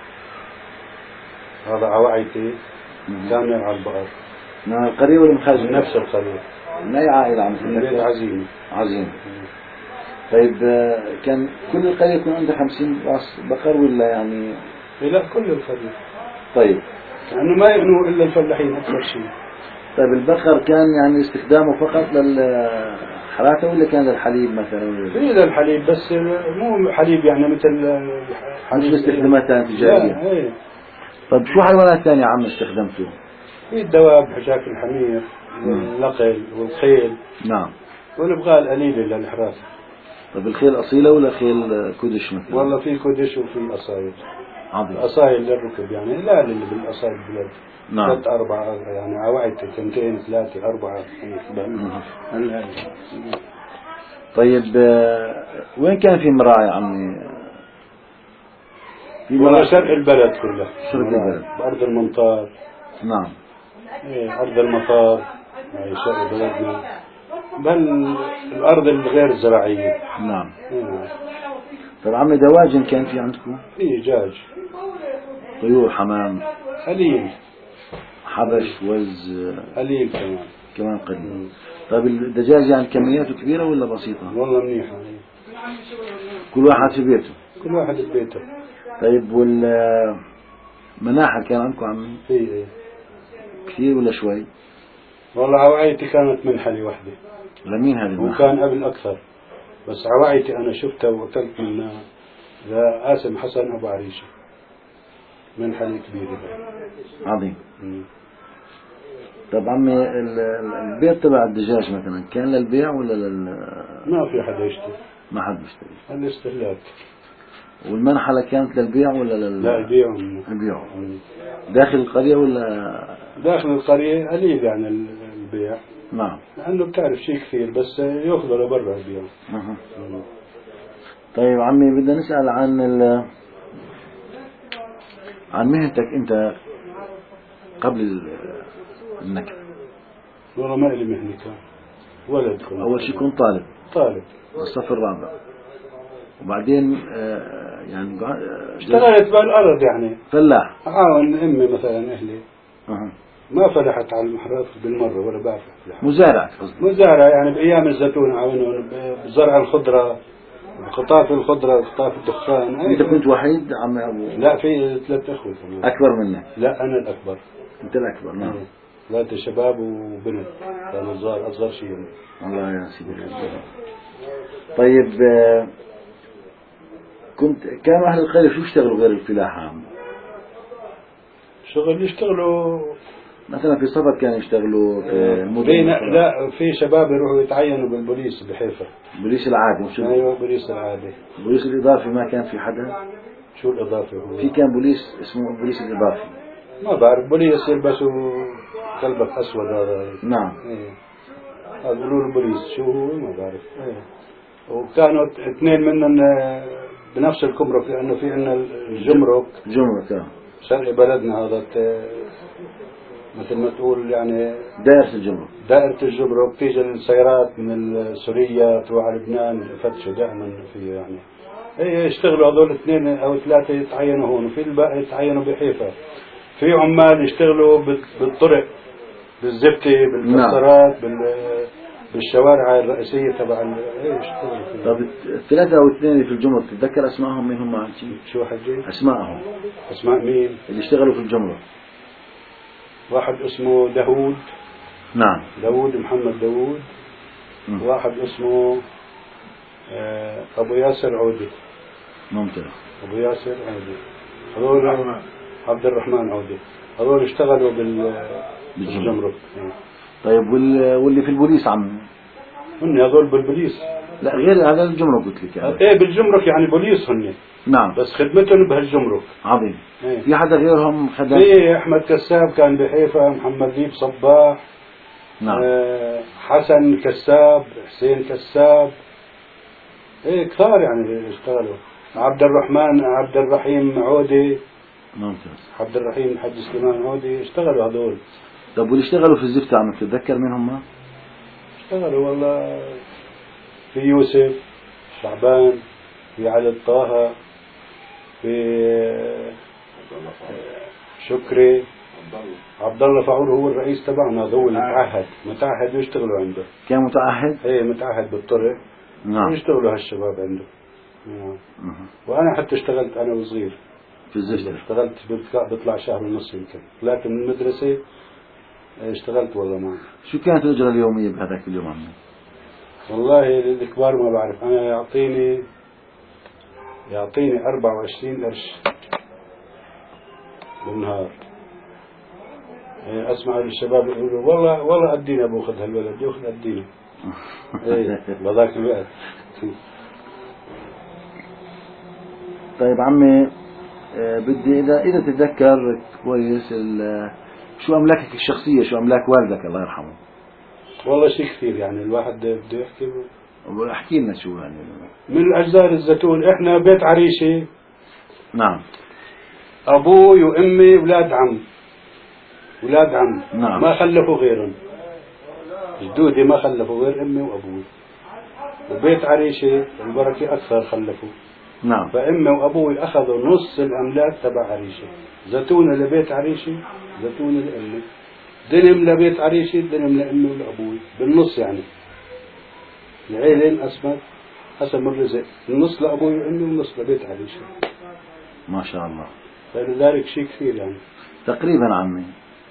هذا عوايتي كان يرعى البقر. من القرية ولا من خارج؟ من نفس القرية. من أي عائلة عم من بيت عزيمة. عزيمة. طيب آه، كان كل القرية يكون عندها خمسين راس بقر ولا يعني؟ لا كل القرية. طيب. لأنه ما يغنوا إلا الفلاحين أكثر شيء. طيب البقر كان يعني استخدامه فقط للحراثة ولا كان للحليب مثلا؟ في للحليب بس مو حليب يعني مثل حليب استخداماتها تجارية. لا ايه. طيب شو حيوانات ثانية عم استخدمته؟ في الدواب حشاك الحمير والنقل والخيل. نعم. والبغال قليلة للحراسة. طيب الخيل أصيلة ولا خيل كدش مثلا؟ والله في كدش وفي أصايل. عظيم. أصايل للركب يعني لا اللي بالأصايل بالبلد. نعم. ثلاث أربعة يعني عوايد تنتين ثلاثة أربعة. طيب آه، وين كان في مراعي عمي؟ في والله شرق البلد كله. شرق البلد. بأرض المنطار. نعم. إيه أرض المطار هاي شرق بلدنا، بل الأرض الغير زراعية. نعم. إيه. طيب عمي دواجن كان في عندكم؟ في دجاج. طيور حمام. قليل. حبش وز. قليل كمان. كمان قليل. طيب الدجاج يعني كمياته كبيرة ولا بسيطة؟ والله منيحة. كل واحد في بيته. كل واحد في بيته. طيب والمناحة كان عندكم عمي؟ في ايه. كثير ولا شوي؟ والله عوايتي كانت منحلي وحدة. لمين هذه المنحة؟ وكان قبل أكثر، بس عوايتي أنا شفتها وأكلت منها لقاسم حسن أبو عريشة، منحلي كبيرة. عظيم. طب عمي البيت تبع الدجاج مثلا كان للبيع ولا لل؟ ما في حدا يشتري. ما حد بيشتري. الاستهلاك. والمنحلة كانت للبيع ولا لل؟ لا البيع. البيع. داخل القرية ولا؟ داخل القرية قليل يعني البيع. نعم. لأنه بتعرف شيء كثير بس يأخذوا لبرا البيع. أه. طيب عمي بدنا نسأل عن ال... عن مهنتك أنت قبل النكبة. والله ما لي مهنة كان ولد كنت. أول شيء كنت طالب. طالب. الصف الرابع. وبعدين آه يعني اشتغلت بالأرض يعني. فلاح. أعاون أمي مثلا أهلي. أه. ما فلحت على المحرات بالمرة ولا بعرف أفلح. مزارع قصدي. مزارع يعني بأيام الزيتون أعاونهم بزرع الخضرة، بقطاف الخضرة، بقطاف الدخان. أنت كنت وحيد عم أبو؟ لا في ثلاث أخوة كمان. أكبر منك؟ لا أنا الأكبر. أنت الأكبر. نعم. ثلاثة شباب وبنت كانوا صغار أصغر شيء. الله يا سيدي. طيب آه كنت كانوا أهل القرية شو يشتغلوا غير الفلاحة عم؟ شغل يشتغلوا مثلا في صفر كانوا يشتغلوا في المدن. لا في شباب يروحوا يتعينوا بالبوليس بحيفا. البوليس العادي مش؟ ايوه البوليس العادي. البوليس الإضافي ما كان في حدا؟ شو الإضافي هو؟ في كان بوليس اسمه البوليس الإضافي. ما بعرف بوليس يلبسوا كلبة أسود هذا. نعم. ايه. قالوا له بوليس، شو هو ما بعرف. ايه. وكانوا اثنين منهم بنفس الكمرك، لأنه في عندنا الجمرك جمرك اه شرق بلدنا هذا مثل ما تقول يعني دائرة الجمرك. دائرة الجمرك تيجي السيارات من سوريا تروح على لبنان يفتشوا دائما في يعني. ايه يشتغلوا هذول اثنين او ثلاثة يتعينوا هون، وفي الباقي يتعينوا بحيفا. في عمال يشتغلوا بالطرق بالزبتة بالكسرات بال بالشوارع الرئيسية تبع ايه يشتغلوا فيها. طب الثلاثة او اثنين اللي في الجمرك تتذكر اسمائهم مين هم؟ شو حجي؟ اسمائهم اسماء مين؟ اللي اشتغلوا في الجمرك. واحد اسمه داوود. نعم داوود محمد داوود. م. واحد اسمه ابو ياسر عودي. ممتاز. ابو ياسر عودي. هذول عبد الرحمن عودي. هذول اشتغلوا بال بالجمرك. طيب وال... واللي في البوليس عم هن هذول بالبوليس؟ لا غير هذا الجمرك قلت لك يعني. ايه بالجمرك يعني بوليس هن. نعم بس خدمتهم بهالجمرك. عظيم. ايه. في حدا غيرهم خدم؟ ايه احمد كساب كان بحيفا، محمد ذيب صباح. نعم. آه حسن كساب، حسين كساب. ايه كثار يعني اشتغلوا. عبد الرحمن عبد الرحيم عودي. ممتاز. عبد الرحيم الحج سليمان عودي اشتغلوا هذول. طب واللي اشتغلوا في الزفتة عم تتذكر مين هم؟ اشتغلوا والله في يوسف شعبان، في علي الطه، في شكري، عبد الله فعول هو الرئيس تبعنا، هو اللي متعهد متعهد يشتغلوا عنده. كان متعهد؟ ايه متعهد بالطرق. نعم. يشتغلوا هالشباب عنده. نعم. وانا حتى اشتغلت انا وصغير في الزفتة. اشتغلت بطلع شهر ونص يمكن، طلعت من المدرسة اشتغلت والله معه. شو كانت الأجرة اليومية بهذاك اليوم عمي؟ والله الكبار ما بعرف، انا يعطيني يعطيني أربعة وعشرين قرش بالنهار. اسمع الشباب يقولوا والله والله قدينا باخذ هالولد ياخذ قدينا. ايه بذاك الوقت. طيب عمي آه بدي اذا اذا تتذكر كويس شو املاكك الشخصية، شو املاك والدك الله يرحمه؟ والله شيء كثير يعني الواحد بده يحكي. احكي لنا شو يعني. من أجزار الزيتون احنا بيت عريشة. نعم. ابوي وامي اولاد عم اولاد عم. نعم. ما خلفوا غيرهم. جدودي ما خلفوا غير امي وابوي. وبيت عريشة البركة اكثر خلفوا. نعم. فامي وابوي اخذوا نص الاملاك تبع عريشة. زيتونة لبيت عريشة، زيتونة لامي، دنم لبيت عريشة، دنم لامي ولابوي، بالنص يعني. العيلة انقسمت حسب الرزق، النص لابوي وامي والنص لبيت عريشة. ما شاء الله. فلذلك شيء كثير يعني. تقريبا عمي.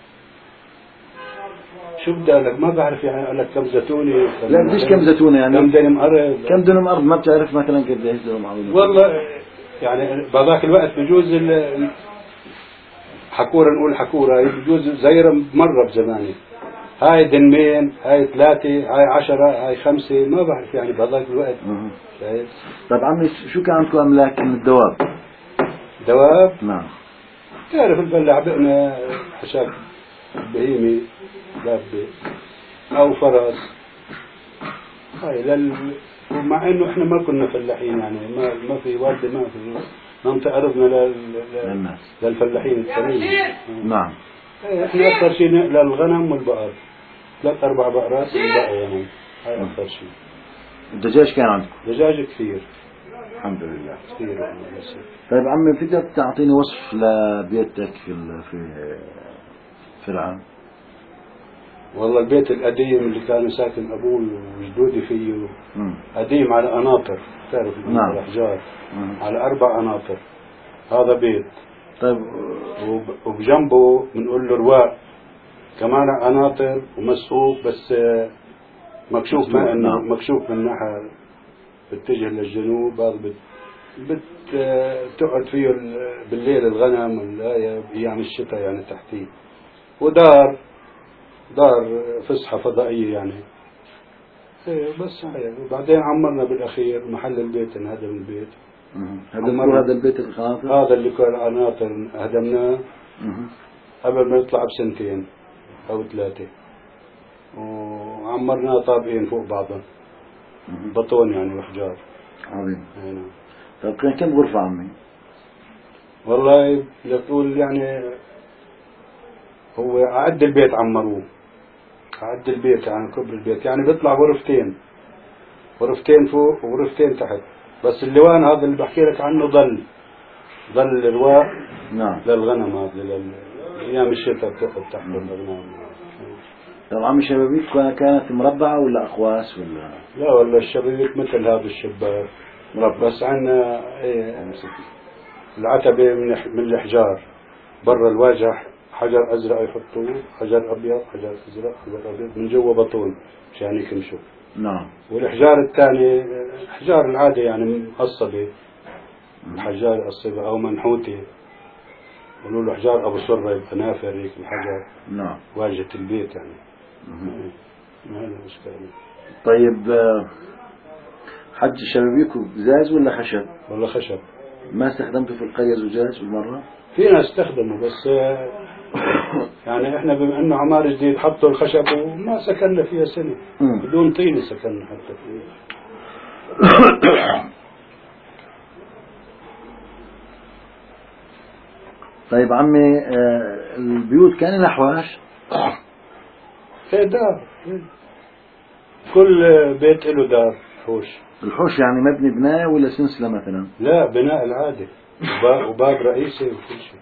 شو بدي اقول لك ما بعرف يعني اقول لك كم زيتونة. لا بديش كم زيتونة يعني. كم دنم ارض. كم دنم ارض ما بتعرف مثلا قديش دنم ارض؟ والله يعني بهذاك الوقت بجوز ال حكورة نقول حكورة بجوز زيرة مرة بزماني. هاي دنمين، هاي ثلاثة، هاي عشرة، هاي خمسة، ما بعرف يعني بهذاك الوقت. شايف؟ طيب عمي شو كان عندكم املاك من الدواب؟ دواب؟ نعم. تعرف الفلاح بقنا حشاك بهيمة دابة أو فرس. هاي لل ومع إنه إحنا ما كنا فلاحين يعني ما ما في والدة ما في منطقة أرضنا لل... للناس للفلاحين التانيين. نعم. إحنا أكثر شيء للغنم والبقر، ثلاث أربع بقرات والباقي غنم. هاي أكثر شيء. الدجاج كان عندكم؟ دجاج كثير. الحمد لله. كثير. طيب عمي فيك تعطيني وصف لبيتك في في فرعون؟ والله البيت القديم اللي كان ساكن أبوي وجدودي فيه مم. قديم على قناطر، تعرف نعم. الأحجار على أربع قناطر. هذا بيت. طيب وبجنبه بنقول له رواق كمان قناطر ومسقوف بس مكشوف ما إنه نعم. مكشوف من ناحية بتجه للجنوب. هذا بت بتقعد فيه بالليل الغنم أيام الشتاء يعني تحتيه. ودار دار فسحة فضائية يعني. ايه بس هاي. وبعدين عمرنا بالاخير محل البيت انهدم البيت. هدموا هذا البيت القناطر؟ هذا اللي كان قناطر هدمناه قبل ما يطلع بسنتين او ثلاثة. عمرناه طابقين فوق بعضهم، بطون يعني وحجار. عظيم. يعني. طيب كان كم غرفة عمي؟ والله لتقول يعني هو عد البيت عمروه، عد البيت يعني كبر البيت، يعني بيطلع غرفتين، غرفتين فوق وغرفتين تحت، بس اللوان هذا اللي بحكي لك عنه ظل ظل الرواء. نعم. للغنم هذا لل... ايام الشتاء بتقعد تحت الغنم. طب عمي شبابيك كانت مربعة ولا أقواس ولا؟ لا والله الشبابيك مثل هذا الشباك مربع، بس عندنا ايه العتبة من من الحجار، برا الواجهة حجر أزرق يحطوه، حجر أبيض، حجر أزرق، حجر أبيض، من جوا بطون مشان يكمشوا. نعم. والحجار الثاني حجار العادة يعني مقصبة، الحجار الصبة أو منحوتة، يقولوا له حجار أبو سرة، يبقى نافر هيك الحجر. نعم. واجهة البيت يعني. ما هذا مشكلة. طيب حج شبابيكو زاز ولا خشب؟ ولا خشب. ما استخدمته في القرية زجاج بالمرة؟ في ناس استخدموا، بس يعني احنا بما انه عمار جديد حطوا الخشب وما سكننا فيها سنة، بدون طين سكننا حتى فيها. طيب عمي البيوت كان لها حواش؟ في دار، كل بيت له دار حوش. الحوش يعني مبني بناية ولا سلسلة مثلا؟ لا بناء العادي، وباب, وباب رئيسي وكل شيء.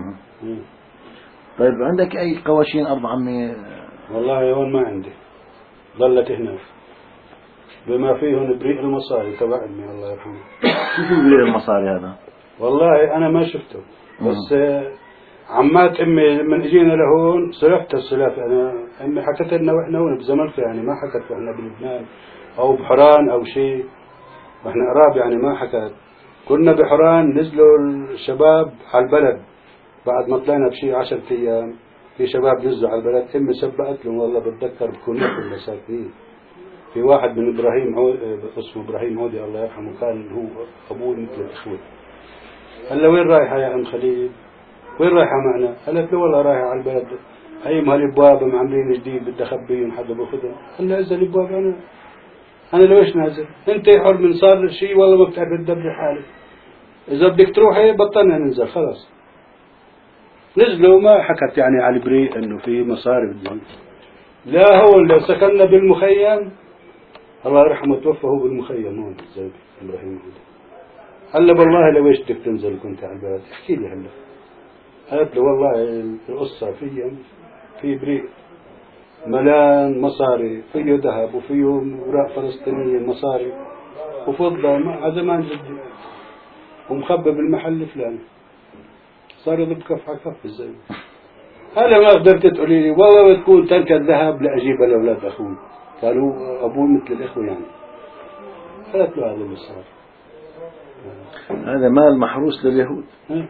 طيب عندك أي قواشين أرض عمي؟ والله هون ما عندي، ظلت هنا بما فيهن بريء المصاري تبع أمي الله يرحمه. كيف بريء المصاري هذا؟ والله أنا ما شفته، بس عمات أمي من اجينا لهون سلفت السلاف. أنا أمي حكت لنا وإحنا هون بزملكة، يعني ما حكت وإحنا بلبنان أو بحران أو شيء، وإحنا قراب يعني ما حكت. كنا بحران نزلوا الشباب على البلد بعد ما طلعنا بشيء عشرة أيام، في شباب نزلوا على البلد، أمي سبقت لهم والله بتذكر بكونوا المساكين. في واحد من إبراهيم عود اسمه إبراهيم عودي الله يرحمه، كان هو أبوه مثل الإخوة. قال له وين رايحة يا أم خليل؟ وين رايحة معنا؟ قالت له والله رايحة على البلد، هيم هالابواب معمرين جديد بدي اخبيهم حدا باخذهم. قال له اذا الابواب انا انا لويش نازل؟ انت حر، من صار شيء والله ما بتعرف تدبر حالك، اذا بدك تروحي بطلنا ننزل خلاص. نزلوا ما حكت يعني على البريء انه في مصاري بدهم. لا هو اللي سكننا بالمخيم الله يرحمه توفى هو بالمخيم هون زي ابراهيم عودي. قال له والله لويش بدك تنزل كنت على البلد؟ احكي لي هلا. قالت له والله القصة في في بريء ملان مصاري، فيه ذهب وفيه اوراق فلسطينية مصاري وفضة على زمان جدي، ومخبى بالمحل الفلاني، صار يضرب كف على كف الزلمة. هلا ما قدرت تقولي لي والله بتكون ترك الذهب لأجيب الأولاد أخوي، كانوا أبوه مثل الإخوة يعني. قالت له هذا اللي صار، هذا مال محروس لليهود.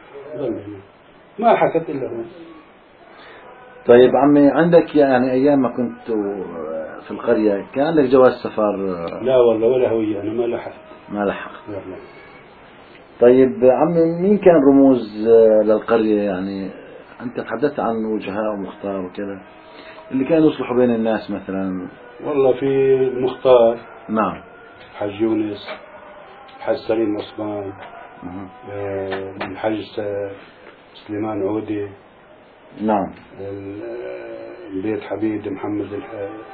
ما حكت إلا هو. طيب عمي عندك يعني أيام ما كنت في القرية كان عندك جواز سفر؟ لا والله ولا هوية، أنا ما لحقت. ما لحقت. لا لا. طيب عمي مين كان رموز للقرية؟ يعني أنت تحدثت عن وجهاء ومختار وكذا اللي كانوا يصلحوا بين الناس مثلا. والله في المختار. نعم. حج يونس، حج سليم عثمان، الحج سليمان عودي. نعم. البيت حبيب محمد الح...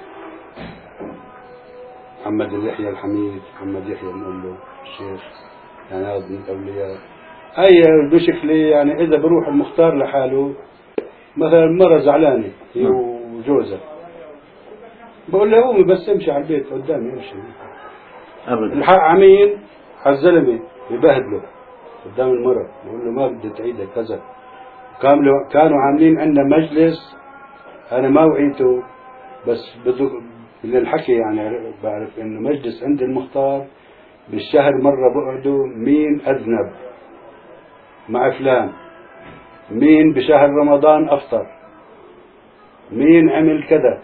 محمد اليحيى الحميد، محمد يحيى بنقول له الشيخ، يعني هذا من الأولياء. أي بشكل يعني إذا بروح المختار لحاله مثلا مرة زعلانة هي وجوزها، بقول له قومي بس امشي على البيت قدامي امشي أبدا. الحق عمين على الزلمة يبهدله قدام المرة، بقول له ما بدي تعيدها كذا. كانوا كانوا عاملين عندنا مجلس أنا ما وعيته، بس بدو للحكي يعني بعرف إنه مجلس عند المختار بالشهر مرة بقعدوا مين أذنب مع فلان، مين بشهر رمضان أفطر، مين عمل كذا،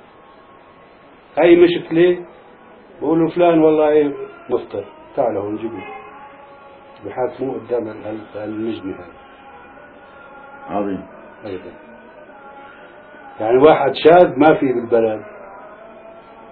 أي مشكلة بقولوا فلان والله مفطر تعالوا هون جيبوا، بحاكموا قدام المجني هذا. عظيم. أيضا يعني واحد شاذ ما في بالبلد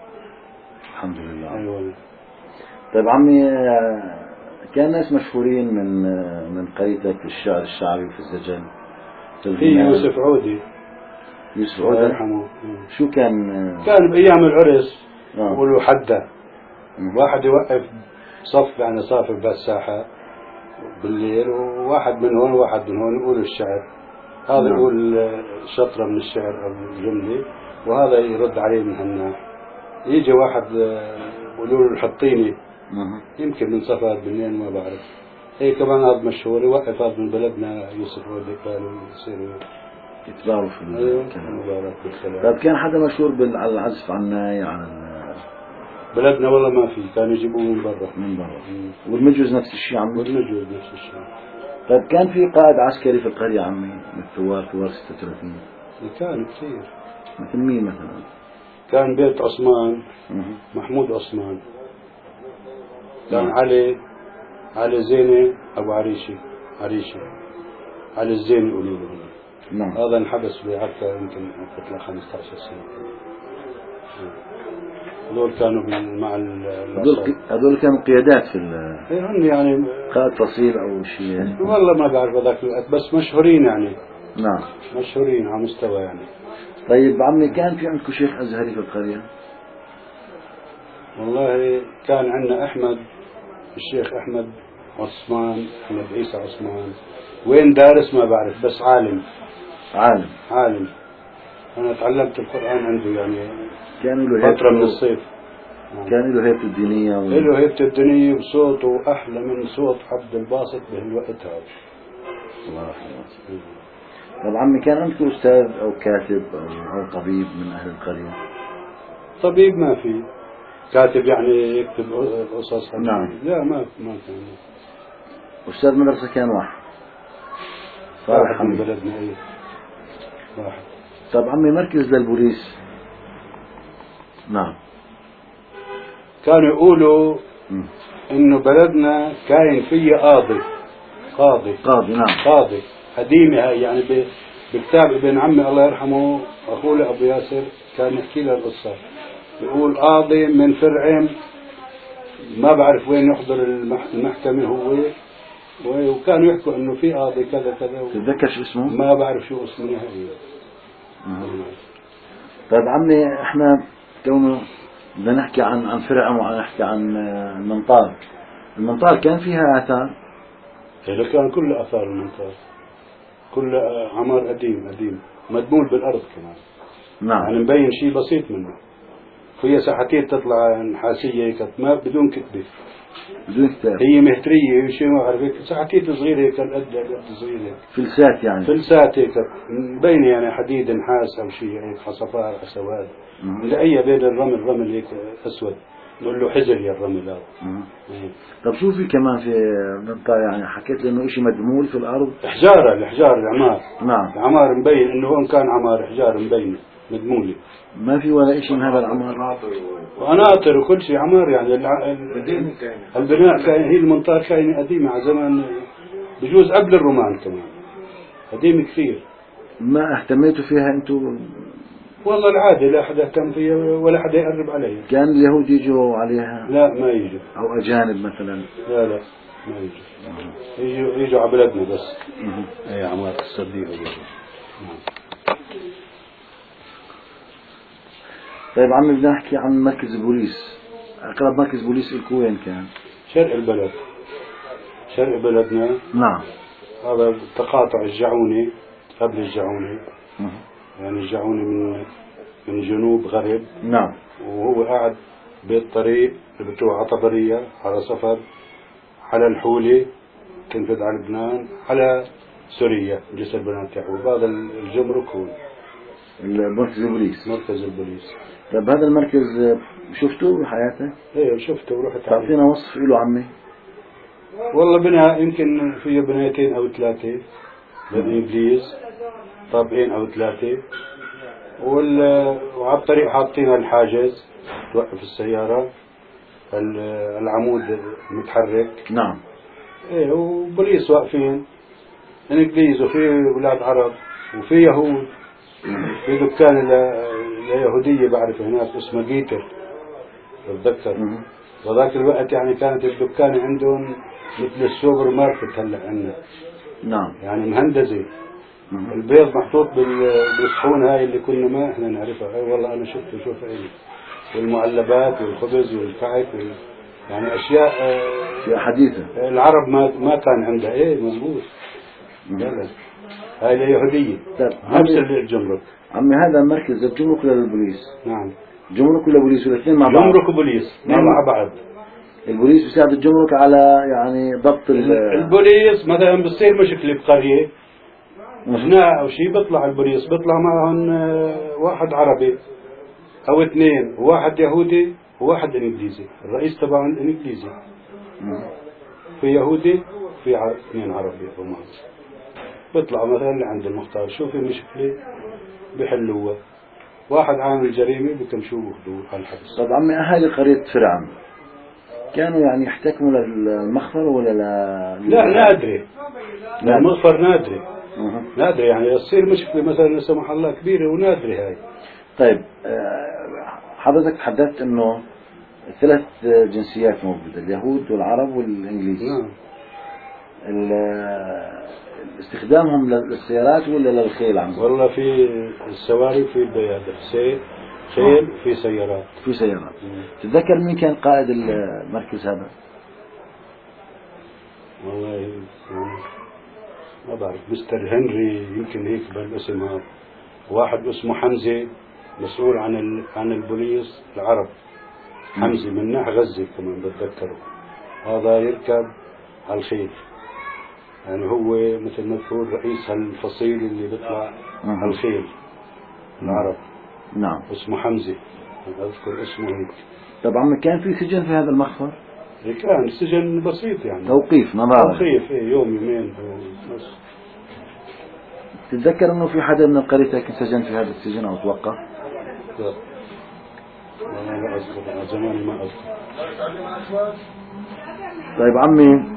طيب عمي، كان ناس مشهورين من من قريتك في الشعر الشعبي وفي الزجل. في يوسف عودي، يوسف الله عودي يرحمه. شو كان؟ كان بأيام العرس آه. يقولوا حدة، مم. واحد يوقف صف يعني صافي بالساحة بالليل، وواحد من هون وواحد من هون يقول الشعر، هذا نعم. يقول شطرة من الشعر أو جملة، وهذا يرد عليه من هالناح. يجي واحد يقولوا له الحطيني، مم. يمكن من صفات بالليل ما بعرف، هي كمان هذا مشهور، يوقف هذا من بلدنا يوسف عودي، قالوا يصيروا يتباروا في الكلام. مبارك بالسلام. طيب كان حدا مشهور بال- على العزف على الناي على ال- بلدنا والله ما في، كانوا يجيبوه من برا. من برا. والمجوز نفس الشيء عمي. والنجوز نفس الشيء. طيب كان في قائد عسكري في القرية عمي من ثوار ثوار ستة وثلاثين؟ كان كثير. مثل مين مثلا؟ كان بيت عثمان، مم. محمود عثمان، كان نعم. علي علي زينة أبو عريشي، عريشي علي الزيني يقولوا له. نعم. هذا انحبس بعكا يمكن قتل خمسة عشر سنة. هذول كانوا بال- مع ال- هذول العصابة. هذول كانوا قيادات في ال- إيه هن يعني قائد فصيل او شيء يعني. والله ما بعرف هذاك الوقت، بس مشهورين يعني، نعم. مشهورين على مستوى يعني. طيب عمي، كان في عندكم شيخ ازهري في القرية؟ والله كان عندنا أحمد، الشيخ أحمد عثمان، أحمد عيسى عثمان، وين دارس ما بعرف، بس عالم عالم. عالم. أنا تعلمت القرآن عنده يعني كانوا له فترة من هيبته، الصيف. كان له هيبته الدينية و... له هيبة الدنيا، وصوته أحلى من صوت عبد الباسط بهالوقت هذا. الله يرحمه. طب عمي، كان عندكم أستاذ أو كاتب أو, أو طبيب من أهل القرية؟ طبيب ما في، كاتب يعني يكتب قصص. نعم. لا ما ما كان. أستاذ مدرسة كان واحد، صالح واحد من حميد. بلدنا إيه، واحد. طب عمي، مركز للبوليس. نعم. كانوا يقولوا م. إنه بلدنا كاين فيه قاضي، قاضي قاضي. نعم. قاضي قديمة هاي يعني، ب- بكتاب ابن عمي الله يرحمه أخوه أبو ياسر كان يحكي له القصة، يقول قاضي من فرعين ما بعرف وين يحضر المح- المحكمة هو، وكانوا يحكوا إنه في قاضي كذا كذا، تتذكر شو اسمه؟ ما بعرف شو اسمه نهائيا. طيب عمي، احنا كونه بدنا نحكي عن عن فرع وعن نحكي عن آه، المنطار. المنطار كان فيها آثار. هذا كان كل آثار المنطقة، كل عمار قديم قديم مدمول بالأرض كمان، نعم. يعني مبين شيء بسيط منه. فيها ساحتين تطلع نحاسية هيك ما بدون كتبة، بدون كتاب. هي مهترية شيء ما بعرف هيك، ساحتين صغيرة هيك قد قد صغيرة، فلسات يعني. فلسات هيك مبينة يعني حديد نحاس أو شيء هيك، حصفار سواد، لأي بين الرمل رمل هيك أسود، نقول له حجر يا الرمل هذا. طب شو في كمان في المنطقة؟ يعني حكيت لي انه اشي مدمول في الارض. حجارة، الحجار العمار. نعم. العمار مبين انه هون كان عمار حجار مبينة مدمولة، ما في ولا اشي من هذا العمار. وقناطر وكل شيء عمار يعني. الع- ال- البناء كان، هي المنطقة كانت قديمة على زمان، بجوز قبل الرومان كمان، قديم كثير. ما اهتميتوا فيها انتم؟ والله العادة لا حدا اهتم فيها ولا حدا يقرب عليها. كان اليهود يجوا عليها لا ما يجوا، او اجانب مثلا؟ لا لا ما يجوا، يجوا يجوا على بلدنا بس. اي عمار الصديق. طيب عمي، بدنا نحكي عن مركز البوليس. اقرب مركز بوليس لكم وين كان؟ شرق البلد، شرق بلدنا. نعم. هذا تقاطع الجعوني، قبل الجعوني مه. يعني الجعوني من من جنوب غرب. نعم. وهو قاعد بالطريق بتوع عطبرية على صفر، على الحولة تنفذ على لبنان، على سوريا جسر بنات يعقوب. هذا الجمرك هو مركز البوليس. مركز البوليس. طيب هذا المركز شفته بحياتك؟ ايه شفته ورحت عليه. تعطينا وصف له عمي. والله بناء يمكن فيه بنايتين او ثلاثة بالانجليز، طابقين او ثلاثة، وال وعلى الطريق حاطين الحاجز توقف السيارة، ال- العمود المتحرك. نعم. ايه وبوليس واقفين انجليز، وفي اولاد عرب وفي يهود. في دكان ل- ليهودية بعرف هناك اسمه جيتر بتذكر، مه. وذاك الوقت يعني كانت الدكان عندهم مثل السوبر ماركت هلا عندنا. نعم. يعني مهندسة. البيض محطوط بالصحون هاي اللي كنا ما احنا نعرفها. اي والله انا شفته شوف عيني. والمعلبات والخبز والكعك وال... يعني اشياء اشياء حديثة. العرب ما ما كان عندها. ايه مزبوط. لا هاي اليهودية. نفس الجمرك. عمي هذا مركز الجمرك ولا البوليس؟ نعم. جمرك ولا بوليس الاثنين مع بعض؟ جمرك وبوليس اثنين مع بعض. البوليس بيساعد الجمرك على يعني ضبط البوليس مثلا بتصير مشكلة بقرية خناقة أو شيء بيطلع البوليس بيطلع معهم واحد عربي أو اثنين وواحد يهودي وواحد إنجليزي. الرئيس تبعهم إنجليزي في يهودي في اثنين عربي أو معه. بيطلع مثلا لعند المختار شو في مشكلة بحلوها. واحد عامل جريمة بتمشوا بياخذوه على الحبس. طب عمي أهالي قرية فرعون كانوا يعني يحتكموا للمخفر ولا لا؟ لا نادرة. المخفر نادرة. نادرة يعني يصير مشكلة مثلا لا سمح الله كبيرة ونادرة هاي. طيب حضرتك تحدثت انه ثلاث جنسيات موجودة اليهود والعرب والانجليز. نعم. استخدامهم للسيارات ولا للخيل عم؟ والله في السواري في البيادة سير خيل في سيارات. في سيارات. تتذكر مين كان قائد المركز هذا؟ والله ما بعرف. مستر هنري يمكن هيك بالاسم هذا. واحد اسمه حمزة مسؤول عن ال... عن البوليس العرب. حمزة من ناحية غزة كمان بتذكره. هذا يركب على الخيل. يعني هو مثل ما تقول رئيس هالفصيل اللي بيطلع على الخيل العرب. نعم. اسمه حمزة. أذكر اسمه هيك. طبعا كان في سجن في هذا المخفر؟ كان سجن بسيط يعني. توقيف نظارة. توقيف ايه يوم يومين بس. تتذكر انه في حدا من القرية كان سجن في هذا السجن او توقف؟ لا. أنا لا أذكر. أنا زمان ما أذكر. طيب عمي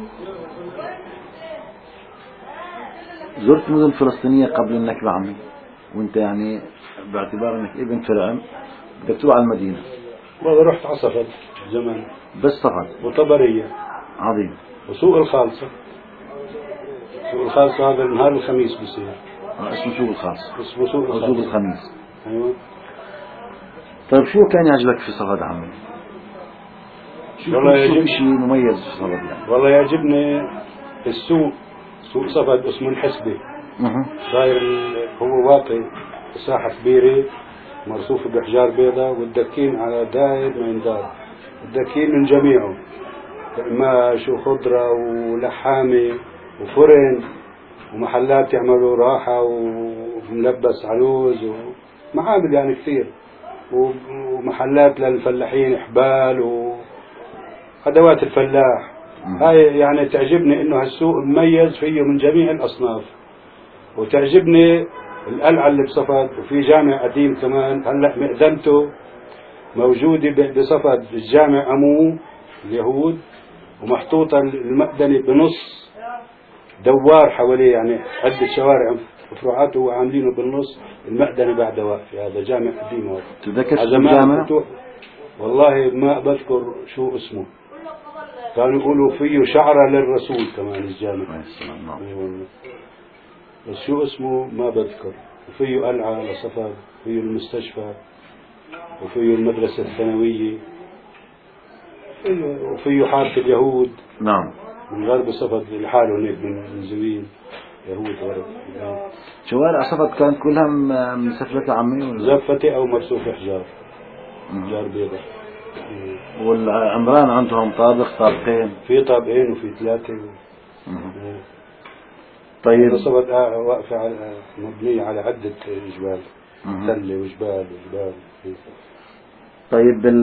زرت مدن فلسطينية قبل النكبة عمي وانت يعني باعتبار انك ابن فرعون بدك تروح على المدينة. والله رحت عصفت زمان. بس صفت. وطبرية. عظيم. وسوق الخالصة. سوق الخالصة هذا نهار الخميس بصير. آه اسمه سوق الخالص. اسمه سوق الخالصة. سوق الخميس. أيوة. طيب شو كان يعجبك في صفد عمي؟ والله يعجبني شيء مميز في صفد يعني. والله يعجبني السوق. سوق صفد اسمه الحسبة. صاير هو واطي مساحة كبيرة مرصوفة بأحجار بيضاء والدكين على داير ما يندار. الدكين من جميعه قماش وخضرة ولحامة وفرن ومحلات يعملوا راحة وملبس علوز ومعامل يعني كثير ومحلات للفلاحين حبال وأدوات الفلاح. هاي يعني تعجبني إنه هالسوق مميز فيه من جميع الأصناف. وتعجبني القلعة اللي بصفد وفي جامع قديم كمان هلأ مقدمته موجودة بصفد الجامع أمو اليهود ومحطوطة المقدنة بنص دوار حواليه يعني عدة شوارع مفروعات وعاملينه بالنص المقدنة بعد واقفة. هذا جامع قديم هذا. تذكر اسم الجامع؟ والله ما بذكر شو اسمه. كانوا يقولوا فيه شعرة للرسول كمان الجامع. بس شو اسمه ما بذكر. وفيه قلعة لصفد فيه المستشفى وفيه المدرسة الثانوية وفيه حارة اليهود. نعم. من غرب صفد لحاله هناك من زوين يهود غرب. شوارع صفد كانت كلها مسفلتة عمي؟ زفتة أو مرصوفة حجار. حجار بيضاء. والعمران عندهم طابق طابقين؟ في طابقين وفي ثلاثة. طيب. صفد واقفة على مبنية على عدة جبال. تلة وجبال وجبال. طيب بال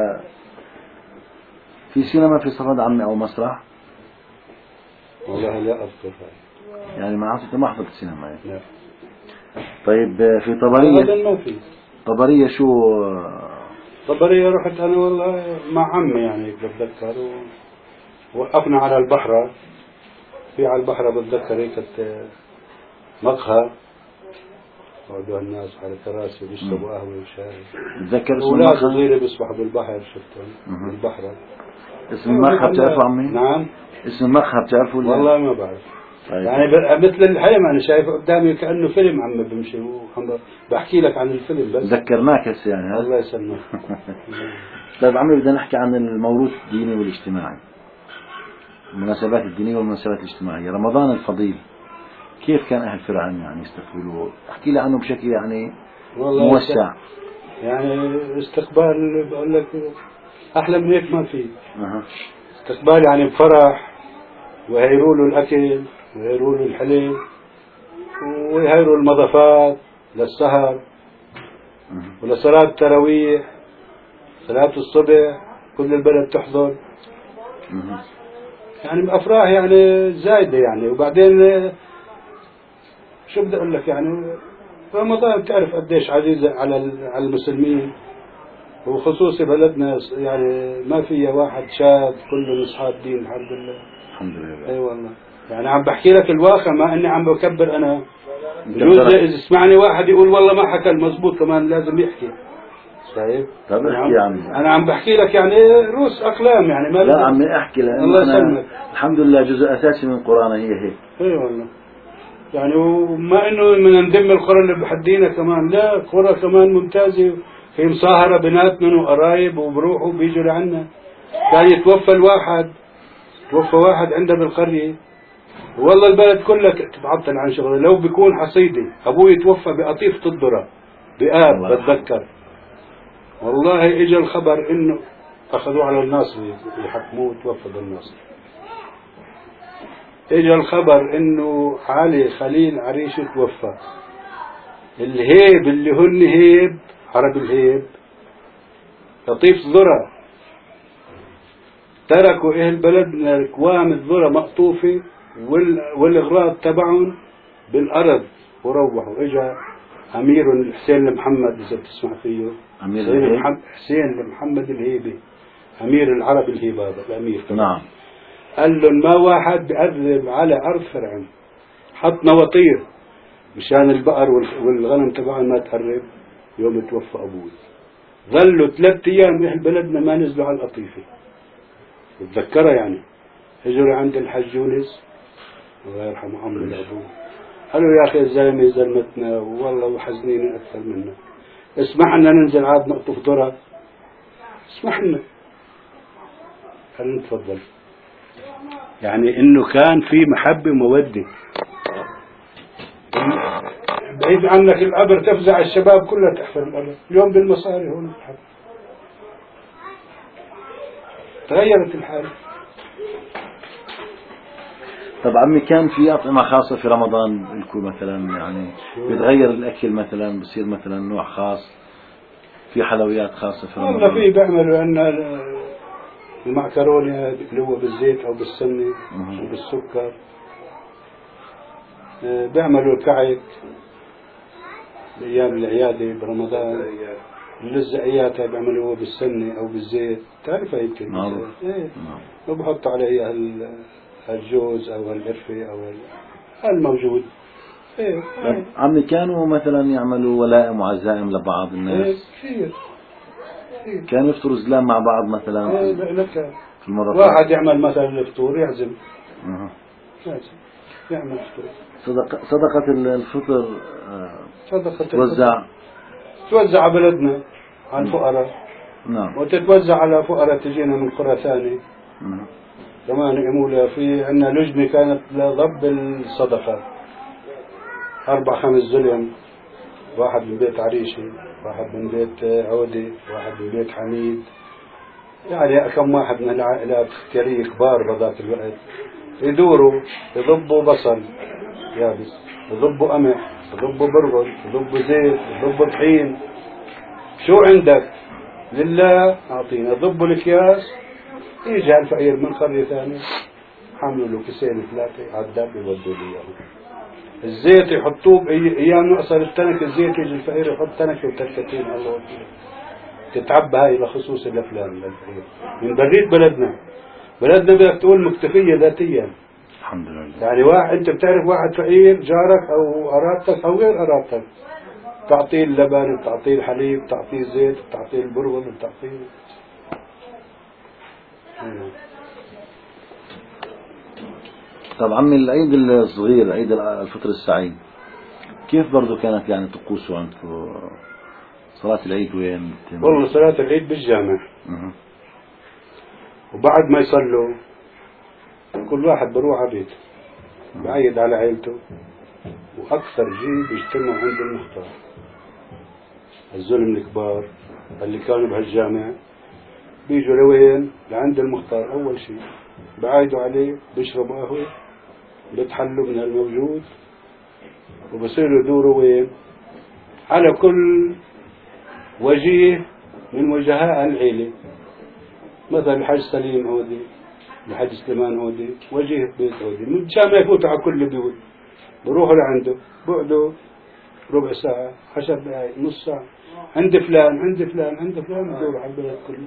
في سينما في صفد عمي أو مسرح؟ والله لا أذكر هاي. يعني ما عرفت ما حضرت السينما يعني. لا. طيب في طبرية. هذا ما في. طبرية شو؟ طبرية رحت أنا والله مع عمي يعني بتذكر ووقفنا على البحرة. في على البحرة بتذكر هيك مقهى يقعدوا الناس على كراسي بيشربوا قهوة وشاي. تذكر اسم أولاد المخ؟ صغيرة بيسبحوا بالبحر شفتهم بالبحر. اسم المخ بتعرفوا عمي؟ نعم. اسم المخ بتعرفوا؟ والله ما بعرف. طيب. يعني مثل الحلم أنا شايفه قدامي كأنه فيلم عم بمشي بحكي لك عن الفيلم بس. ذكرناك هسه يعني. الله يسلمك. طيب عمي بدنا نحكي عن الموروث الديني والاجتماعي. المناسبات الدينية والمناسبات الاجتماعية. رمضان الفضيل كيف كان أهل فرعون يعني يستقبلوه؟ احكي لي عنه بشكل يعني موسع. يعني استقبال بقول لك أحلى من هيك ما في. أه. استقبال يعني بفرح، ويهيروا له الأكل ويهيروا له الحليب ويهيروا المضافات للسهر ولصلاة التراويح، صلاة الصبح كل البلد تحضر. يعني بأفراح يعني زايدة يعني. وبعدين شو بدي أقول لك يعني رمضان بتعرف قديش عزيز على على المسلمين، وخصوصي بلدنا يعني ما فيها واحد شاب كله أصحاب دين الحمد لله. الحمد لله. اي والله يعني عم بحكي لك الواقع ما اني عم بكبر انا. بجوز اذا سمعني واحد يقول والله ما حكى المزبوط كمان لازم يحكي. شايف؟ طب احكي يا عمي. انا عم بحكي لك يعني رؤوس اقلام يعني ما لا عمي احكي لانه الله يسلمك. الحمد لله جزء اساسي من القرآن هي هيك. اي والله يعني وما انه من نذم القرى اللي بحدينا كمان، لا قرى كمان ممتازه في مصاهره بيناتنا وقرايب وبروحوا بيجوا لعنا. كان يتوفى الواحد توفى واحد عندنا بالقريه والله البلد كلها تتعطل عن شغله. لو بيكون حصيدي ابوي يتوفى بقطيفة الذرة بآب بتذكر والله اجى الخبر انه اخذوه على الناصر يحكموه توفى بالناصر. اجى الخبر انه علي خليل عريش توفى. الهيب اللي هن هيب عرب الهيب قطيف ذرة تركوا اهل بلدنا اكوام الذرة مقطوفة والاغراض تبعهم بالارض وروحوا. اجا امير حسين المحمد اذا بتسمع فيه امير حسين المحمد الهيبي امير العرب الهيبة هذا الامير. نعم. قال لهم ما واحد بقرب على ارض فرعون، حط نواطير مشان البقر والغنم تبعهم ما تقرب. يوم توفى ابوي ظلوا ثلاث ايام اهل بلدنا ما نزلوا على القطيفة. بتذكرها يعني. اجوا عند الحج يونس الله يرحمه عمرو الابو قالوا يا اخي الزلمه زلمتنا والله وحزنين اكثر منا، اسمح لنا ننزل عاد نقطف ذره، اسمح لنا. قال تفضل. يعني انه كان في محبه وموده. بعيد عنك القبر تفزع الشباب كلها تحفر القبر. اليوم بالمصاري هون الحب. تغيرت الحال. طب عمي كان في أطعمة خاصة في رمضان لكم مثلا يعني بيتغير الأكل مثلا بصير مثلا نوع خاص في حلويات خاصة في رمضان؟ والله في بيعملوا عنا المعكرونة اللي هو بالزيت أو بالسمنة أو بالسكر. بيعملوا الكعك بأيام العيادة برمضان. اللزقيات بيعملوها بالسمنة أو بالزيت تعرفها يمكن. معروف. ايه وبحطوا عليها الجوز أو القرفة أو الموجود. ايه عمي كانوا مثلا يعملوا ولائم وعزائم لبعض الناس. ايه كثير. كانوا يفطروا زلام مع بعض مثلا. ايه لك في المرة واحد يعمل مثلا الفطور يعزم. أه. يعزم يعمل فطور. صدق صدقة الفطر. صدقة توزع توزع على بلدنا على الفقراء. نعم. وتتوزع على فقراء تجينا من قرى ثانية. نعم. كمان يعملوا في عندنا لجنة كانت لضب الصدقة. أربع خمس زلم، واحد من بيت عريشة، واحد من بيت عودة، واحد من بيت حميد. يعني كم واحد من العائلات اختيارية كبار بذاك الوقت يدوروا يضبوا بصل يابس، يضبوا قمح، يضبوا برغل، يضبوا زيت، يضبوا طحين. شو عندك؟ لله أعطينا. ضبوا الأكياس. يجي الفقير من قرية ثانية حملوا له كيسين ثلاثة عداب يودوا له إياهم. الزيت يحطوه أيام نقصر التنك الزيت يجي الفقير يحط تنكة وتركتين الله أكبر. تتعبى هاي لخصوص الأفلام للفقير. من بريد بلدنا. بلدنا بدك تقول مكتفية ذاتيا. الحمد لله. يعني واحد أنت بتعرف واحد فقير جارك أو قرابتك أو غير قرابتك تعطيه اللبن، بتعطيه الحليب، بتعطيه زيت، بتعطيه البرغل، بتعطيه. طب عمي العيد الصغير، عيد الفطر السعيد، كيف برضو كانت يعني طقوسه عندكم؟ صلاة العيد وين؟ والله صلاة العيد بالجامع. مه. وبعد ما يصلوا كل واحد بروح على بيته، بعيد على عيلته، وأكثر شيء بيجتمعوا عند المختار. الزلم الكبار اللي كانوا بهالجامع بيجوا لوين؟ لعند المختار. أول شيء بعيدوا عليه، بيشربوا قهوة، بيتحلوا من الموجود، وبصيروا يدوروا وين؟ على كل وجيه من وجهاء العيلة. مثلا الحاج سليم عودي، الحاج سليمان عودي، وجيه بيت عودي، من الجامع يفوتوا على كل البيوت، بروحوا لعنده، بقعدوا ربع ساعة، عشر دقائق، نص ساعة، عند فلان عند فلان عند فلان، بدوروا على البلد كله.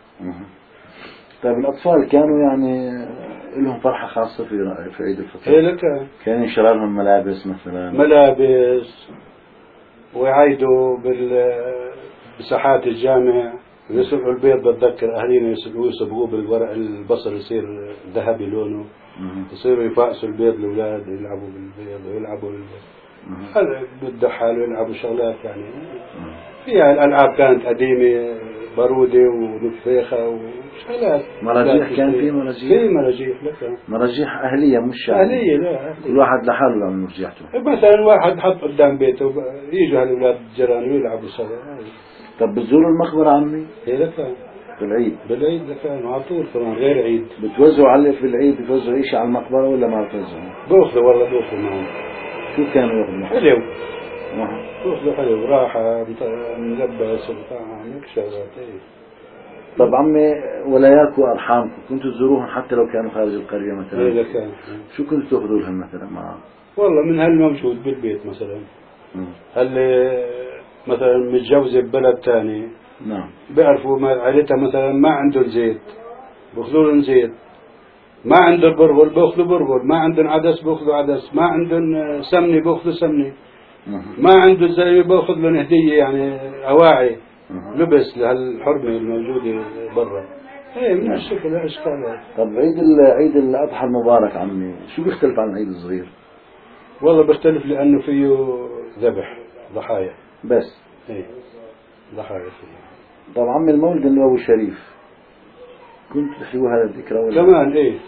طيب الأطفال كانوا يعني لهم فرحة خاصة في في عيد الفطر؟ إيه لك كان ينشرى لهم ملابس مثلا؟ ملابس، ويعيدوا بال بساحات الجامع، يسلقوا البيض. بتذكر أهالينا يسلقوه، يصبغوه بالورق البصل يصير ذهبي لونه، يصيروا يفاقسوا البيض الأولاد، يلعبوا بالبيض ويلعبوا هذا بالدحال ويلعبوا شغلات يعني فيها الألعاب كانت قديمة، بارودة ونفيخة وشغلات. مراجيح كان في مراجيح؟ في مراجيح لك مراجيح أهلية مش شعبية؟ أهلية لا أهلية. كل واحد لحاله يعمل مرجيحته. مثلا واحد حط قدام بيته يجوا هالأولاد الجيران ويلعبوا سوا. طب بتزوروا المقبرة عمي؟ إيه لك بالعيد؟ بالعيد لك على طول كمان غير عيد. بتوزعوا على في العيد، بتوزعوا إشي على المقبرة ولا ما بتوزعوا؟ بأخذوا والله بأخذوا معهم. شو كانوا ياخذوا؟ حلو. أه. بأخذوا حلو، راحة، ملبس وبتاع، هيك شغلات. إيه. طب عمي ولاياك وأرحامكم كنتوا تزوروهم حتى لو كانوا خارج القرية مثلا؟ إيه لك. شو كنتوا تاخذوا لهم مثلا معهم؟ والله من هالموجود بالبيت مثلا. اللي مثلا متجوزة ببلد ثاني، نعم، بيعرفوا ما عائلتها مثلا ما عندهم زيت، بأخذوا لهم زيت. ما عندهم برغل بأخذوا برغل، ما عندهم عدس بأخذوا عدس، ما عندهم سمنة بأخذوا سمنة، ما عندهم زلمة بأخذ لهم هدية يعني أواعي لبس لهالحرمة الموجودة برا. ايه من هالشكل هالاشكال. طب عيد عيد الأضحى المبارك عمي شو بيختلف عن العيد الصغير؟ والله بيختلف لأنه فيه ذبح ضحايا بس. ايه ضحايا فيه. طب عمي المولد النبوي الشريف كنت تحيوا هذا الذكرى ولا؟ كمان ايه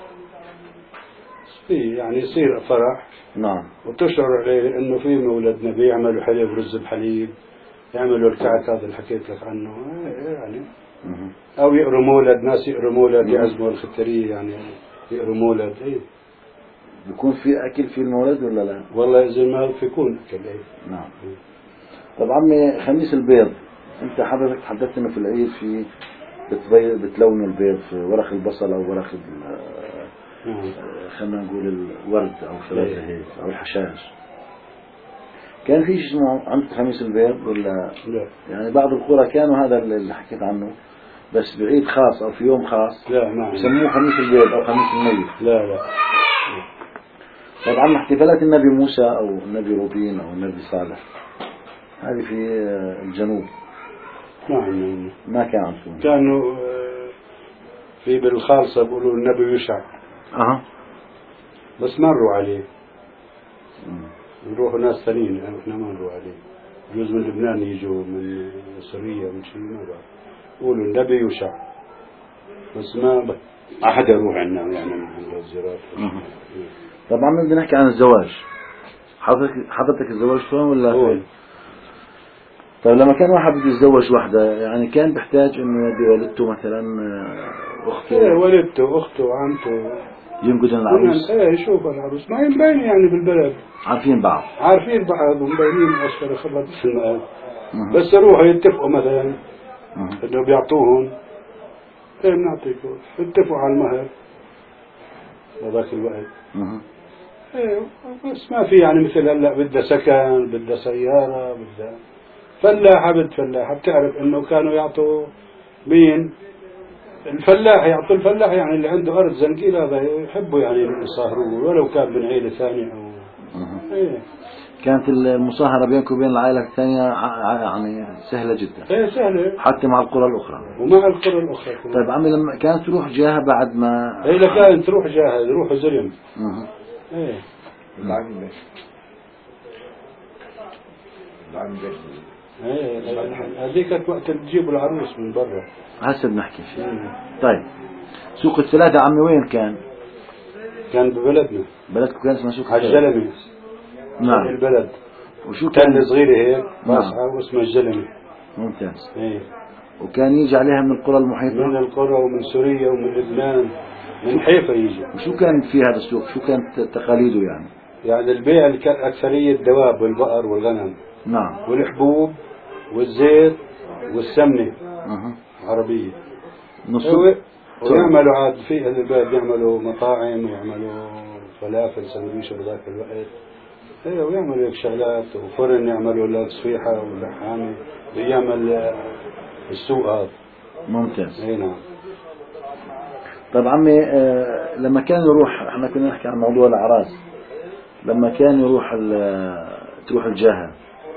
في يعني يصير فرح. نعم. وتشعر عليه انه في مولد نبي، يعملوا حليب رز بحليب، يعملوا الكعك هذا اللي حكيت لك عنه يعني. مه. او يقروا مولد، ناس يقروا مولد، يعزموا الخترية يعني يقروا مولد. ايه بيكون في اكل في المولد ولا لا؟ والله اذا ما في يكون اكل. ايه نعم. طب عمي خميس البيض، انت حضرتك تحدثت انه في العيد في بتبيض بتلونوا البيض في ورق البصل او ورق نعم. خلينا نقول الورد او ثلاثة هيك او الحشائش. كان في شيء اسمه عندكم خميس البيض ولا لا؟ يعني بعض القرى كانوا هذا اللي حكيت عنه، بس بعيد خاص او في يوم خاص لا ما يسموه خميس البيض او خميس الميت. لا لا. طبعا احتفالات النبي موسى او النبي روبين او النبي صالح هذه في الجنوب ما عندنا. ما كان عندكم؟ كانوا في بالخالصة بيقولوا النبي يشع. اها. بس ما نروح عليه. نروحوا ناس ثانيين يعني، احنا ما نروح عليه. جزء من لبنان يجوا من سوريا من شيء، ما بعرف. يقولوا النبي يشع بس ما ب... أحد يروح عنا يعني من عند الزيارات. طبعا بدنا نحكي عن الزواج. حضرتك حضرتك الزواج شلون ولا فين؟ طيب لما كان واحد بده يتزوج واحدة يعني كان بيحتاج انه يودي والدته مثلا اخته؟ ايه والدته اخته عمته ينقذ العروس؟ ايه يشوف العروس ما ينبين يعني بالبلد، عارفين بعض عارفين بعض ومبينين اشهر خبط في المال. بس يروحوا يتفقوا مثلا انه بيعطوهم ايه بنعطيكم، اتفقوا على المهر بذاك الوقت. ايه بس ما في يعني مثل هلا بدها سكن، بدها سيارة، بدها فلاحة، بنت فلاحة. بتعرف انه كانوا يعطوا مين؟ الفلاح يعطوا الفلاح يعني اللي عنده ارض زنقيل هذا يحبوا يعني يصاهروه ولو كان من عيلة ثانية او ايه. كانت المصاهرة بينكم وبين العائلة الثانية يعني سهلة جدا. ايه سهلة. حتى مع القرى الأخرى. ومع القرى الأخرى. طيب عمي لما كانت تروح جاها بعد ما. هي كانت تروح جاها يروحوا زلم. اها. ايه. العمي ماشي. العمي ماشي. ايه هذيك وقت تجيبوا العروس من برا. هسه بنحكي فيه. طيب سوق الثلاثة عمي وين كان؟ كان ببلدنا. بلدكم كان اسمه سوق الجلمي. نعم. البلد. وشو كان؟ كان صغيرة هيك واسعة نعم. واسمها الجلمي. ممتاز. ايه. وكان يجي عليها من القرى المحيطة؟ من القرى ومن سوريا ومن لبنان من حيفا يجي. وشو كان في هذا السوق؟ شو كانت تقاليده يعني؟ يعني البيع الأكثرية الدواب والبقر والغنم. نعم. والحبوب والزيت والسمنة. أه. عربية. نصب. ويعملوا عاد في البلد يعملوا مطاعم ويعملوا فلافل سندويش بذاك الوقت. ايوه ويعملوا هيك شغلات وفرن يعملوا لك صفيحة ولحامة بيعمل السوق هذا. ممتاز. اي نعم. طيب عمي آه لما كان يروح احنا كنا نحكي عن موضوع الاعراس. لما كان يروح تروح الجاهة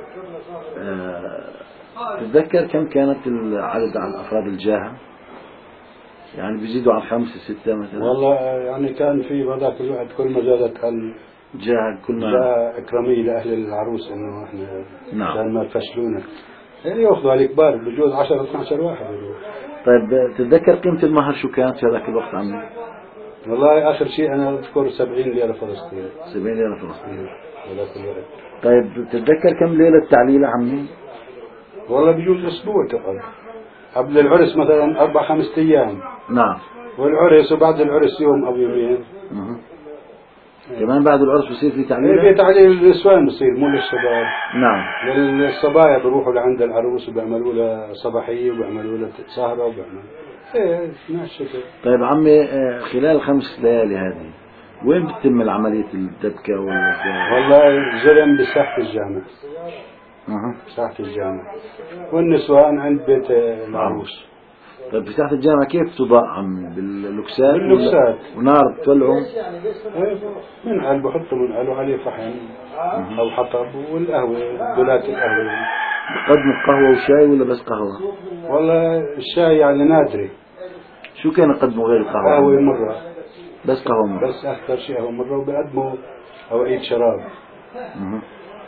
آه تتذكر كم كانت العدد عن افراد الجاهة؟ يعني بيزيدوا عن خمسة ستة مثلا؟ والله يعني كان في بهذاك الوقت كل ما زادت ال جاهة كل ما جاء إكرامية لأهل العروس إنه إحنا نعم. عشان ما يفشلونا يعني يأخذوا على الكبار بجوز عشرة اثنا عشر واحد يروح. طيب تتذكر قيمة المهر شو كانت في هذاك الوقت عمي؟ والله آخر شيء أنا أذكر سبعين ليرة فلسطين. سبعين ليرة فلسطين هذاك الوقت. طيب تتذكر كم ليلة تعليلة عمي؟ والله بجوز أسبوع تقل. قبل العرس مثلا أربع خمسة أيام. نعم. والعرس وبعد العرس يوم أو يومين. أه. كمان بعد العرس بصير في تعليل؟ في تعليل النسوان بصير مو للشباب. نعم. للصبايا بروحوا لعند العروس وبيعملوا لها صباحية وبيعملوا لها سهرة وبيعملوا ايه ماشي كده. طيب عمي خلال الخمس ليالي هذه وين بتتم العملية الدبكة والوزارة؟ والله الزلم بساحة الجامع. اها. ساحة الجامع. والنسوان عند بيت العروس. طيب في ساحة الجامع كيف تضاء عمي؟ باللوكسات؟ باللوكسات. ونار بتولعوا؟ ايه منعل بحطوا منعل وعليه فحم او حطب والقهوة دولات القهوة. بقدموا قهوة وشاي ولا بس قهوة؟ والله الشاي يعني نادري. شو كان يقدموا غير القهوة؟ قهوة مرة. بس قهوة مرة. بس أكثر شيء قهوة مرة وبقدموا أوعية شراب. أه.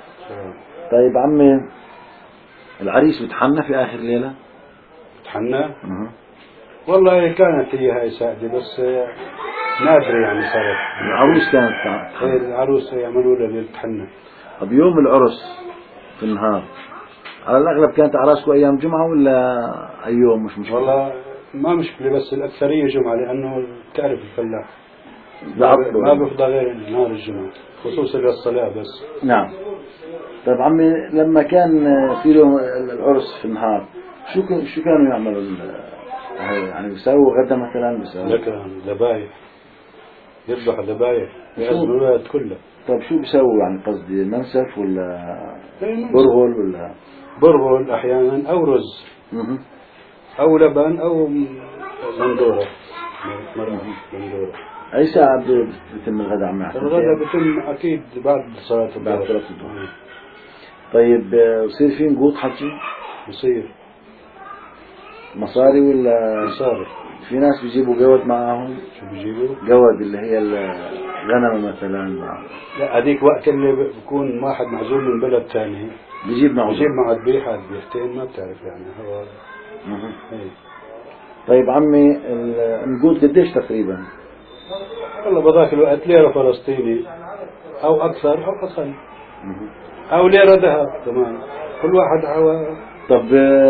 طيب عمي العريس بتحنى في آخر ليلة؟ بتحنى؟ أه. والله كانت هي هاي ساعدة بس نادرة يعني صارت. العروس كانت تحنى. العروس يعملوا لها ليلة تحنى. طب يوم العرس في النهار على الأغلب كانت أعراسكم أيام جمعة ولا أي يوم مش مشكلة؟ والله ما مشكلة بس الأكثرية جمعة لأنه تعرف الفلاح ما بيفضى غير نهار الجمعة خصوصا للصلاة بس. نعم. طيب عمي لما كان في يوم العرس في النهار شو شو كانوا يعملوا يعني بيساووا غدا مثلا بيساووا؟ لك ذبايح يذبحوا ذبايح بيعزموا الولاد كلها. طيب شو بيساووا يعني قصدي منسف ولا برغل ولا؟ برغل أحيانا أو رز. مه. أو لبن أو مندورة. مندورة. أي ساعة بيتم الغداء عم يحسن؟ الغداء بيتم أكيد بعد صلاة الظهر. بعد صلاة الظهر. طيب بصير في نقود حكي؟ بصير. مصاري ولا؟ مصاري. في ناس بيجيبوا قود معهم. شو بيجيبوا؟ قود اللي هي الغنم مثلا. لا هذيك وقت اللي بكون واحد معزول من بلد ثاني بيجيب معه بيجيب معه ذبيحة ذبيحتين ما بتعرف يعني هو. ايه. طيب عمي النقود قديش تقريبا؟ والله بذاك الوقت ليرة فلسطيني أو أكثر أو أقل. أو ليرة ذهب كمان كل واحد عوا. طب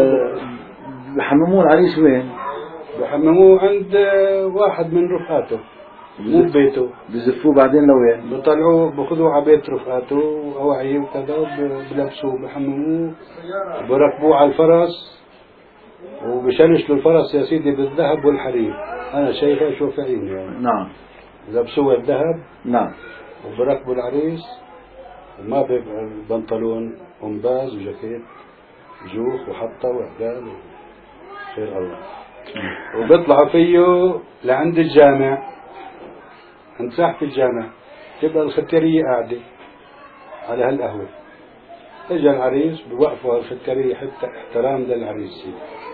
بحمموه العريس وين؟ بحمموه عند واحد من رفقاته مو ببيته. بزفوه بعدين لوين؟ بطلعوه بخذوه على بيت رفقاته وأوعيه وكذا وبلبسوه بحمموه بركبوه على الفرس وبشلشلوا الفرس يا سيدي بالذهب والحرير. أنا شايفها شوف عيني يعني. نعم. لبسوه الذهب. نعم. وبركبوا العريس وما بيبقى البنطلون قمباز وجاكيت جوخ وحطة وعدال خير الله. وبيطلعوا فيه لعند الجامع عند ساحة الجامع تبقى الختيرية قاعدة على هالقهوة. اجى العريس بوقفوا الختكرية حتى احترام للعريس،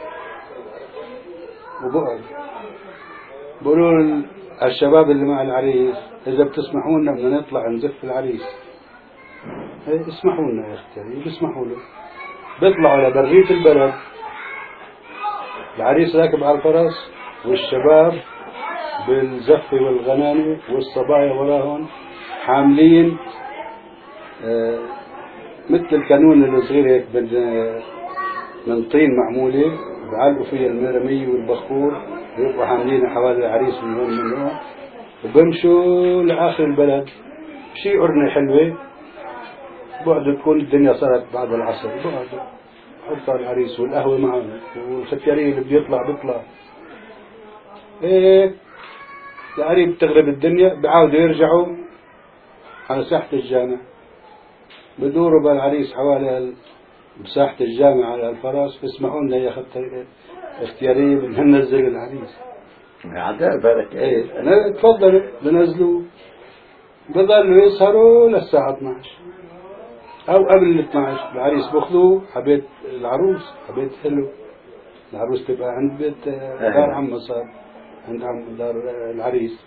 وبقعد بقولوا الشباب اللي مع العريس إذا بتسمحوا لنا بدنا نطلع نزف العريس. ايه اسمحوا لنا يا اختي، بيسمحوا له. بيطلعوا لبرية البلد، العريس راكب على الفرس والشباب بالزفة والغنانة والصبايا وراهم حاملين آه مثل الكانون الصغير هيك من طين معمولة، بعلقوا فيها المرمية والبخور، بيبقوا حاملين حوالي العريس من هون من هون، وبمشوا لآخر البلد. شي قرنة حلوة، بقعدوا تكون الدنيا صارت بعد العصر، بقعدوا حطوا العريس والقهوة معهم والختيارية اللي بيطلع بيطلع هيك لقريب تغرب الدنيا. بعاودوا يرجعوا على ساحة الجامع، بدوروا بالعريس حوالي بساحة الجامع على الفراس، بيسمحوا لنا يا اختيارية بدنا ننزل العريس. عداء بالك ايه؟ أنا تفضلوا بنزلوا، بضلوا يسهروا للساعة اثنعش أو قبل ال اثنعش. العريس بأخذوه حبيت العروس، حبيت حلو العروس تبقى عند بيت دار عم صار عند عم دار العريس.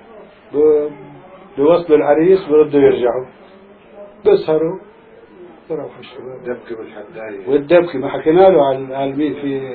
بيوصلوا العريس بردوا يرجعوا، بيسهروا بروحوا الشباب. دبكة بالحداية والدبكة ما حكينا له على مين في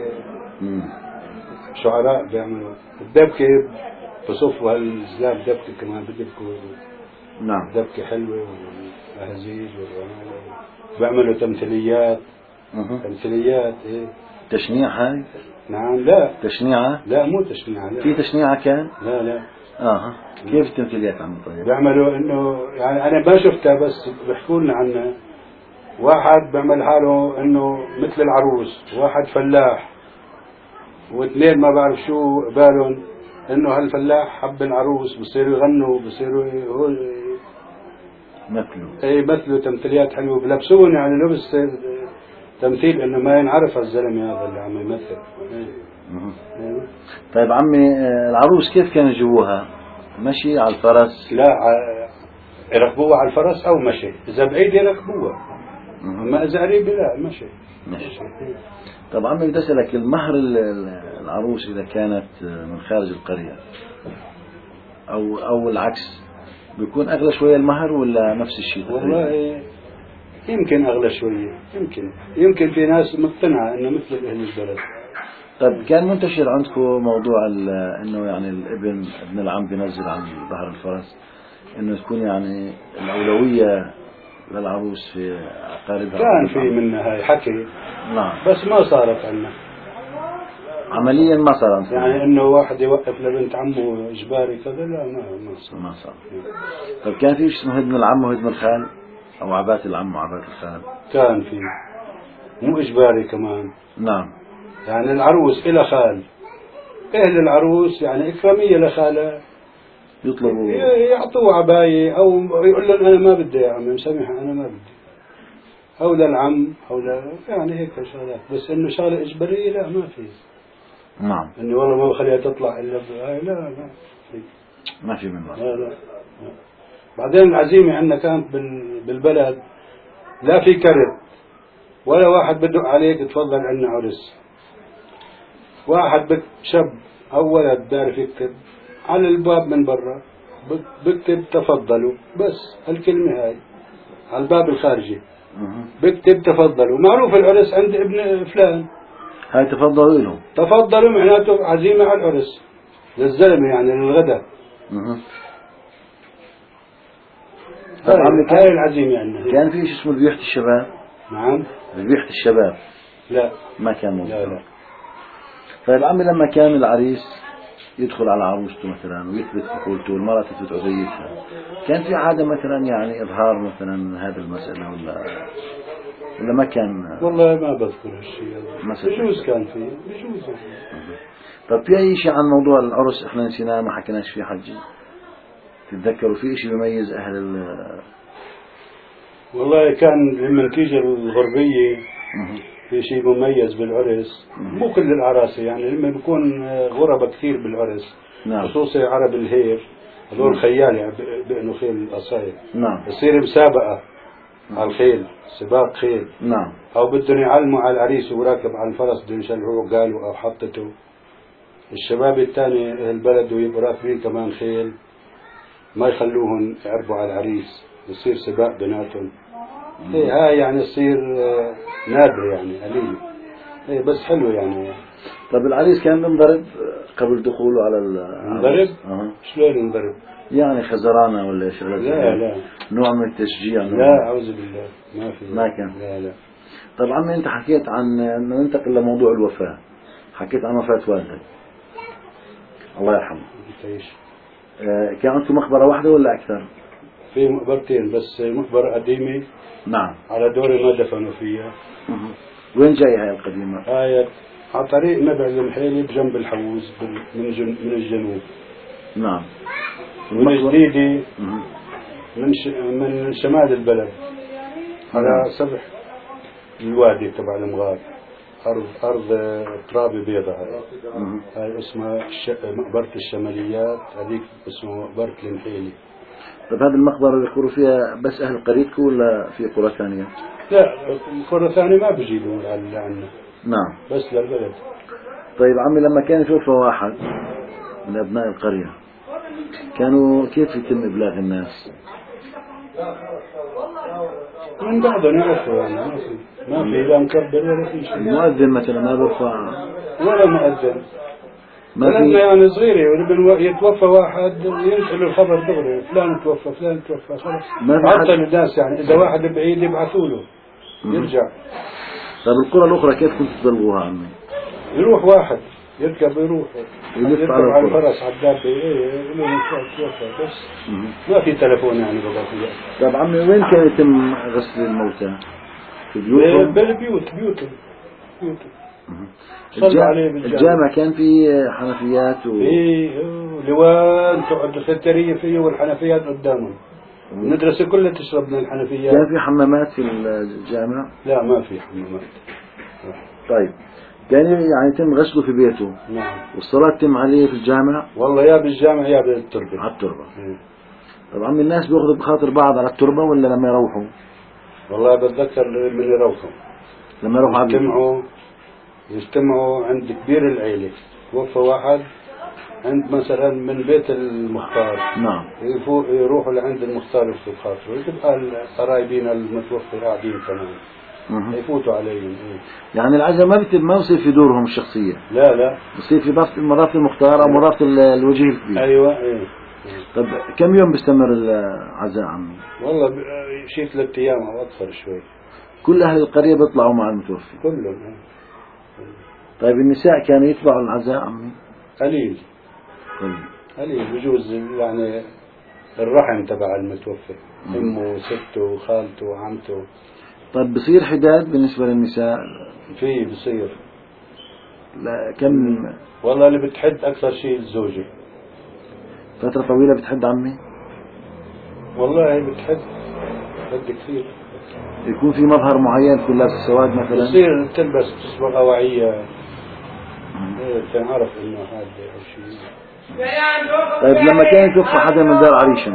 شعراء بيعملوا الدبكة، بصفوا هالزلام دبكة كمان بدبكوا. نعم. دبكة حلوة والأهزيج والرمال، بيعملوا تمثيليات. مه. تمثيليات ايه؟ تشنيع هاي؟ نعم. لا تشنيعة؟ لا مو تشنيعة. لا. في تشنيعة كان؟ لا لا. اه كيف التمثيليات عم طيب؟ بيعملوا انه يعني انا ما شفتها بس بيحكوا لنا عنها. واحد بيعمل حاله انه مثل العروس، واحد فلاح، واثنين ما بعرف شو بالهم انه هالفلاح حب العروس، بصيروا يغنوا، بصيروا مثله اي مثله تمثيليات حلوه، بلبسون يعني لبس تمثيل انه ما ينعرف الزلمه هذا اللي عم يمثل. أيه. طيب عمي العروس كيف كان جوها؟ مشي على الفرس؟ لا يركبوها على الفرس او مشي، اذا بعيد يركبوها، اما اذا قريب لا مشي. مشي. طب عمي بدي اسالك، المهر العروس اذا كانت من خارج القريه او او العكس بيكون اغلى شويه المهر ولا نفس الشيء؟ والله يمكن اغلى شويه، يمكن يمكن في ناس مقتنعه انه مثل اهل البلد. طيب كان منتشر عندكم موضوع انه يعني الابن ابن العم بينزل عن ظهر الفرس، انه تكون يعني الاولويه للعروس في اقاربها؟ كان في منها هاي حكي. نعم. بس ما صارت عنا عمليا، ما صار يعني انه واحد يوقف لبنت عمه اجباري كذا، لا ما ما صار. ما صار. طيب كان في شيء اسمه هدم العم وهدم الخال، او عبات العم وعبات الخال؟ كان في، مو اجباري كمان. نعم. يعني العروس إلى خال، اهل العروس يعني اكراميه لخالها، يطلبوا يعطوه عباية او يقول لهم انا ما بدي يا عمي مسامحة انا ما بدي، او للعم او لا يعني هيك شغلات. بس انه شغله اجباريه لا ما في. نعم. اني والله ما بخليها تطلع الا بهاي، لا لا في. ما في منه. لا لا. بعدين العزيمه عندنا كانت بالبلد لا في كرت ولا واحد بدق عليك تفضل عندنا عرس. واحد بك شاب او ولد بيعرف يكتب على الباب من برا بكتب تفضلوا، بس هالكلمه هاي على الباب الخارجي بكتب تفضلوا، معروف العرس عند ابن فلان، هاي تفضلوا له. تفضلوا معناته عزيمة على العرس للزلمة يعني للغدا. طبعا هاي العزيمة عندنا. كان في شيء اسمه ذبيحة الشباب؟ نعم. ذبيحة الشباب؟ لا ما كان موجود. لا لا. طيب عمي لما كان العريس يدخل على عروسته مثلا ويثبت فحولته والمرأة تثبت عزيتها، كان في عادة مثلا يعني إظهار مثلا هذه المسألة ولا ولا ما كان؟ والله ما بذكر هالشيء. بجوز كان فيه، بجوز. طب في أي شيء عن موضوع العرس إحنا نسيناه ما حكيناش فيه حجي؟ تتذكروا في شيء بيميز أهل ال؟ والله كان لما تيجي الغربية في شيء مميز بالعرس، مو كل الأعراس يعني لما بيكون غربة كثير بالعرس. نعم. خصوصي عرب الهير هذول خيال يعني بأنه خيل القصايد. نعم. بصير مسابقة على الخيل، سباق خيل. نعم. أو بدهم يعلموا على العريس وراكب على الفرس بدهم يشلعوه قالوا أو حطته. الشباب الثاني أهل البلد ويبقوا راكبين كمان خيل ما يخلوهم يعربوا على العريس، يصير سباق بيناتهم. إيه هاي يعني تصير نادر يعني قليل. إيه بس حلو يعني. طب العريس كان منضرب قبل دخوله على ال منضرب؟ أه. شلون منضرب؟ يعني خزرانة ولا شغلات؟ لا لا نوع من التشجيع؟ لا أعوذ بالله ما في. ما كان. لا لا. طب عمي أنت حكيت عن إنه ننتقل لموضوع الوفاة، حكيت عن وفاة والدك الله يرحمه. تعيش. آه كان عندكم مقبرة واحدة ولا أكثر؟ في مقبرتين بس مقبرة قديمة. نعم. على دوري ما دفنوا فيها. وين جاي هاي القديمة؟ هاي على طريق نبع المحيلي بجنب الحوز من جن من الجنوب. نعم. والجديدة من ش... من شمال البلد على سبح الوادي تبع المغار، أرض أرض ترابي بيضاء. هاي هاي اسمها الش... مقبرة الشماليات، هذيك اسمها مقبرة المحيلي. طيب هذه المقبرة اللي يقولوا فيها بس أهل قريتكم ولا في قرى ثانية؟ لا قرى ثانية ما بيجيبوا عنا. نعم. بس للبلد. طيب عمي لما كان يتوفى واحد من أبناء القرية كانوا كيف يتم إبلاغ الناس؟ من بعضهم يعرفوا يعني ما في ما في لا مكبر ولا في شيء. المؤذن مثلا ما بيرفع ولا مؤذن. ما في يعني صغيرة يتوفى واحد ينقل الخبر دغري فلان توفى فلان توفى خلاص. ما في عطل الناس يعني إذا واحد بعيد يبعثوا له يرجع. طيب القرى الأخرى كيف كنت تبلغوها عمي؟ يروح واحد يركب يروح يلف على, على الفرس على الدابة ايه يقول له توفى بس. مم. ما في تلفون يعني بقى. طيب عمي وين كان يتم غسل الموتى؟ في بيوتهم؟ بالبيوت بيوتهم بيوتهم. الجامع, الجامع كان في حنفيات و... في لوان تقعد السترية فيه والحنفيات قدامهم. المدرسة كلها تشرب من الحنفيات. كان في حمامات في الجامع؟ لا ما في حمامات. طيب كان يعني يتم غسله في بيته. نعم. والصلاة تتم عليه في الجامع؟ والله يا بالجامع يا بالتربة. على التربة. طبعا الناس بياخذوا بخاطر بعض على التربة ولا لما يروحوا؟ والله بتذكر من يروحوا لما يروحوا يجتمعوا يجتمعوا عند كبير العيلة. توفى واحد عند مثلا من بيت المختار. نعم. يروحوا لعند المختار يكتب خاطره وتبقى قرايبين المتوفى قاعدين كمان. يفوتوا عليهم. يعني العزاء ما بتم ما بصير في دورهم الشخصية؟ لا لا بصير في مرافق المختار أو مرافق الوجه الكبير. أيوة ايه. طب كم يوم بيستمر العزاء عمي؟ والله شيء ثلاث أيام أو أكثر شوي. كل أهل القرية بيطلعوا مع المتوفي؟ كلهم. طيب النساء كانوا يتبعوا العزاء عمي؟ قليل قليل قليل بجوز يعني الرحم تبع المتوفى أمه وسته وخالته وعمته. طيب بصير حداد بالنسبة للنساء؟ في بصير. لا كم؟ والله اللي بتحد أكثر شيء الزوجة. فترة طويلة بتحد عمي؟ والله بتحد بتحد كثير. يكون في مظهر معين تكون لابس السواد مثلا؟ بصير تلبس تصبغ أواعية. تنعرف إنه هذا الشيء. طيب لما كان يتوفى حدا من دار عريشة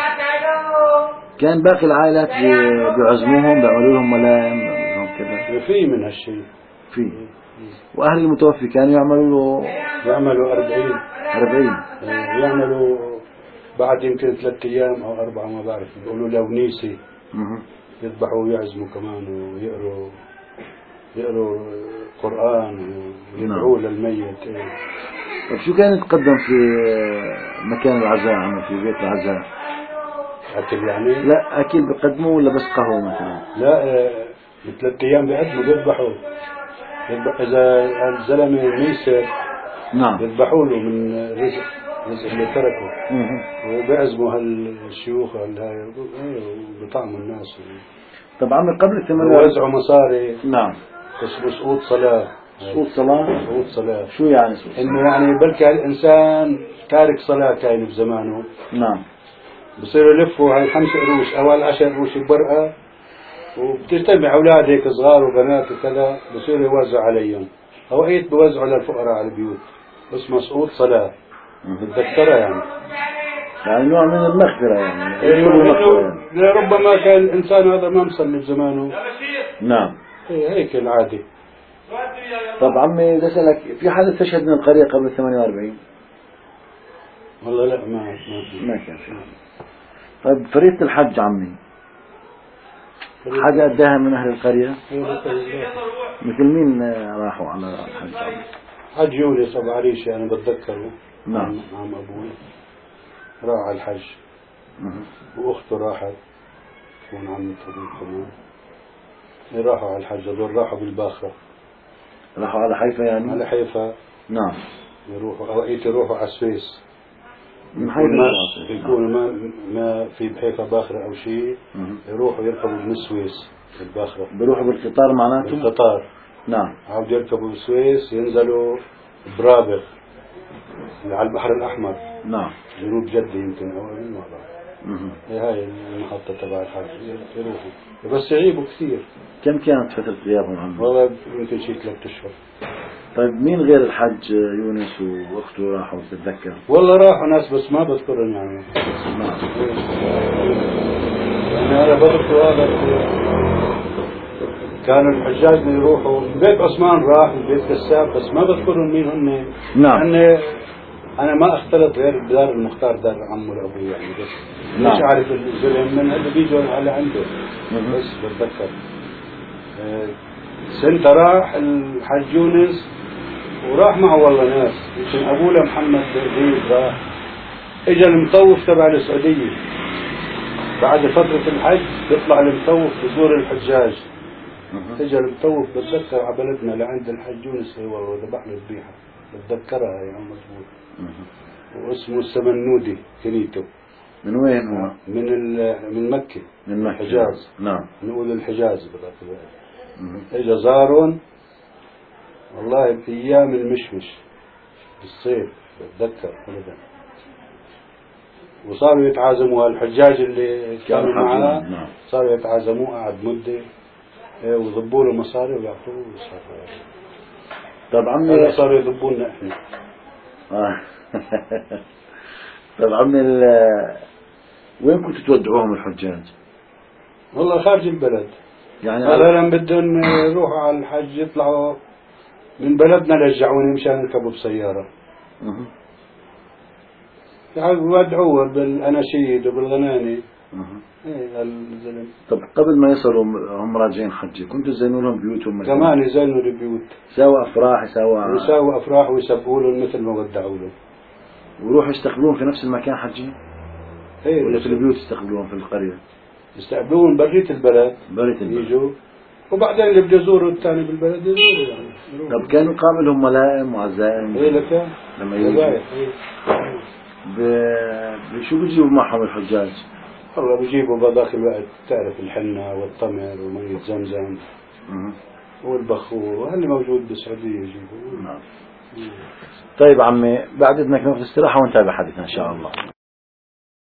كان باقي العائلات بيعزموهم بيعملوا لهم ملائم كذا؟ في من هالشيء. في. وأهل المتوفي كانوا يعملوا له؟ يعملوا أربعين. أربعين. يعملوا بعد يمكن ثلاثة أيام أو أربعة ما بعرف بيقولوا له ونيسي. يذبحوا ويعزموا كمان ويقروا يقروا قرآن ويدعوا للميت. طيب شو كان يتقدم في مكان العزاء عمي في بيت العزاء؟ أكل يعني؟ لا أكل بقدموه ولا بس قهوة مثلا؟ لا بثلاث أيام بيقدموا بيذبحوا. إذا الزلمة ميسر نعم يذبحوا له من رزق رزق اللي تركه. وبيعزموا هالشيوخ هاي وبطعموا الناس. طبعا قبل الثمانية ووزعوا مصاري. نعم. اسمه سقوط صلاة. سقوط صلاة؟ سقوط صلاة. شو يعني سقوط صلاة؟ إنه يعني بلكي الإنسان تارك صلاة كاين بزمانه. نعم. بصيروا يلفوا هاي خمس قروش أو عشر قروش بورقة وبتجتمع أولاد هيك صغار وبنات وكذا بصيروا يوزعوا عليهم. أوقات بوزعوا للفقراء على البيوت. اسمه سقوط صلاة. بتذكرها يعني. يعني نوع من المغفرة يعني إيه، يطلب المغفرة يعني. ربما كان الإنسان هذا ما مصلي بزمانه. نعم. إيه، هيك العادي. طب عمي بدي أسألك، في حدا استشهد من القرية قبل ثمانية وأربعين؟ والله لا، ما ما في. ما كان في. طيب فريضة الحج عمي حدا أداها من أهل القرية؟ مثل مين راحوا على الحج عمي؟ حج يونس أبو عريشة أنا بتذكره. نعم. عم أبوي راح على الحج. مه. وأخته راحت تكون عمة أبوي كمان. راحوا على الحج هذول راحوا بالباخرة. راحوا على حيفا يعني؟ على حيفا. نعم. يروحوا أوقات يروحوا على السويس. من حيفا يكونوا ما ما في بحيفا باخرة أو شيء، يروحوا يركبوا من السويس الباخرة. بيروحوا بالقطار معناته؟ بالقطار. نعم. عاود يركبوا بالسويس ينزلوا برابغ على البحر الأحمر. نعم. جنوب جدة يمكن أو من مرة. مه. هاي المحطة تبع الحج يروحوا بس يغيبوا كثير. كم كانت فترة غيابهم عنه؟ والله يمكن شيء ثلاثة أشهر. طيب مين غير الحج يونس وأخته راحوا تتذكر؟ والله راحوا ناس بس ما بذكرهم يعني. نعم. يعني أنا بذكر هذا كانوا الحجاج من يروحوا بيت عثمان راح بيت كساب بس ما بذكرهم مين هن. نعم. يعني أنا ما أختلط غير بدار المختار دار عمه لأبوه يعني بس. نعم. مش عارف الزلم من اللي بيجوا على عنده. مه. بس بتذكر آه، سنة راح الحج يونس وراح معه والله ناس يمكن أبوه محمد غيب راح. إجا المطوف تبع السعودية بعد فترة الحج بيطلع المطوف بزور الحجاج. مه. إجا المطوف بتذكر على بلدنا لعند الحج يونس هي والله ذبح له ذبيحة بتذكرها يعني مضبوط. واسمه السمنودي كنيته. من وين هو؟ من من مكة. من مكة. الحجاز. نعم. نقول الحجاز بذاك الوقت. إجا زارون والله بأيام المشمش بالصيف بتذكر أبدا. وصاروا يتعازموا الحجاج اللي كانوا معاه. نعم. صاروا يتعازموا قعد مدة ويضبوا له مصاري ويعطوه. طب عمي صاروا يضبوا لنا احنا. آه. طب عمي ال... وين كنتوا تودعوهم الحجاج؟ والله خارج البلد يعني مثلا بدهم يروحوا على الحج يطلعوا من بلدنا رجعوني مشان يركبوا بسيارة. مه. يعني ودعوه بالأناشيد وبالغناني. مه. ايه الزلم. طب قبل ما يصلوا هم راجعين حجة كنتوا تزينوا لهم بيوتهم؟ كمان يزينوا البيوت. يساووا أفراح يساووا يساووا أفراح ويسبوا لهم مثل ما ودعوا له. ويروحوا يستقبلون في نفس المكان حجي؟ ايه ولا في البيوت يستقبلون في القرية؟ يستقبلون برية البلد. برية البلد. يجوا وبعدين اللي بده يزوروا الثاني بالبلد يزوروا يعني. طب كانوا يقام لهم ملائم وعزائم؟ ايه لك لما يجوا إيه. ب... شو بيجيبوا معهم الحجاج؟ والله بيجيبوا بذاك الوقت تعرف الحنة والتمر ومية زمزم مه. والبخور وهاللي موجود بالسعودية يجيبوا. نعم. طيب عمي بعد إذنك ناخذ استراحة ونتابع حديثنا إن شاء الله.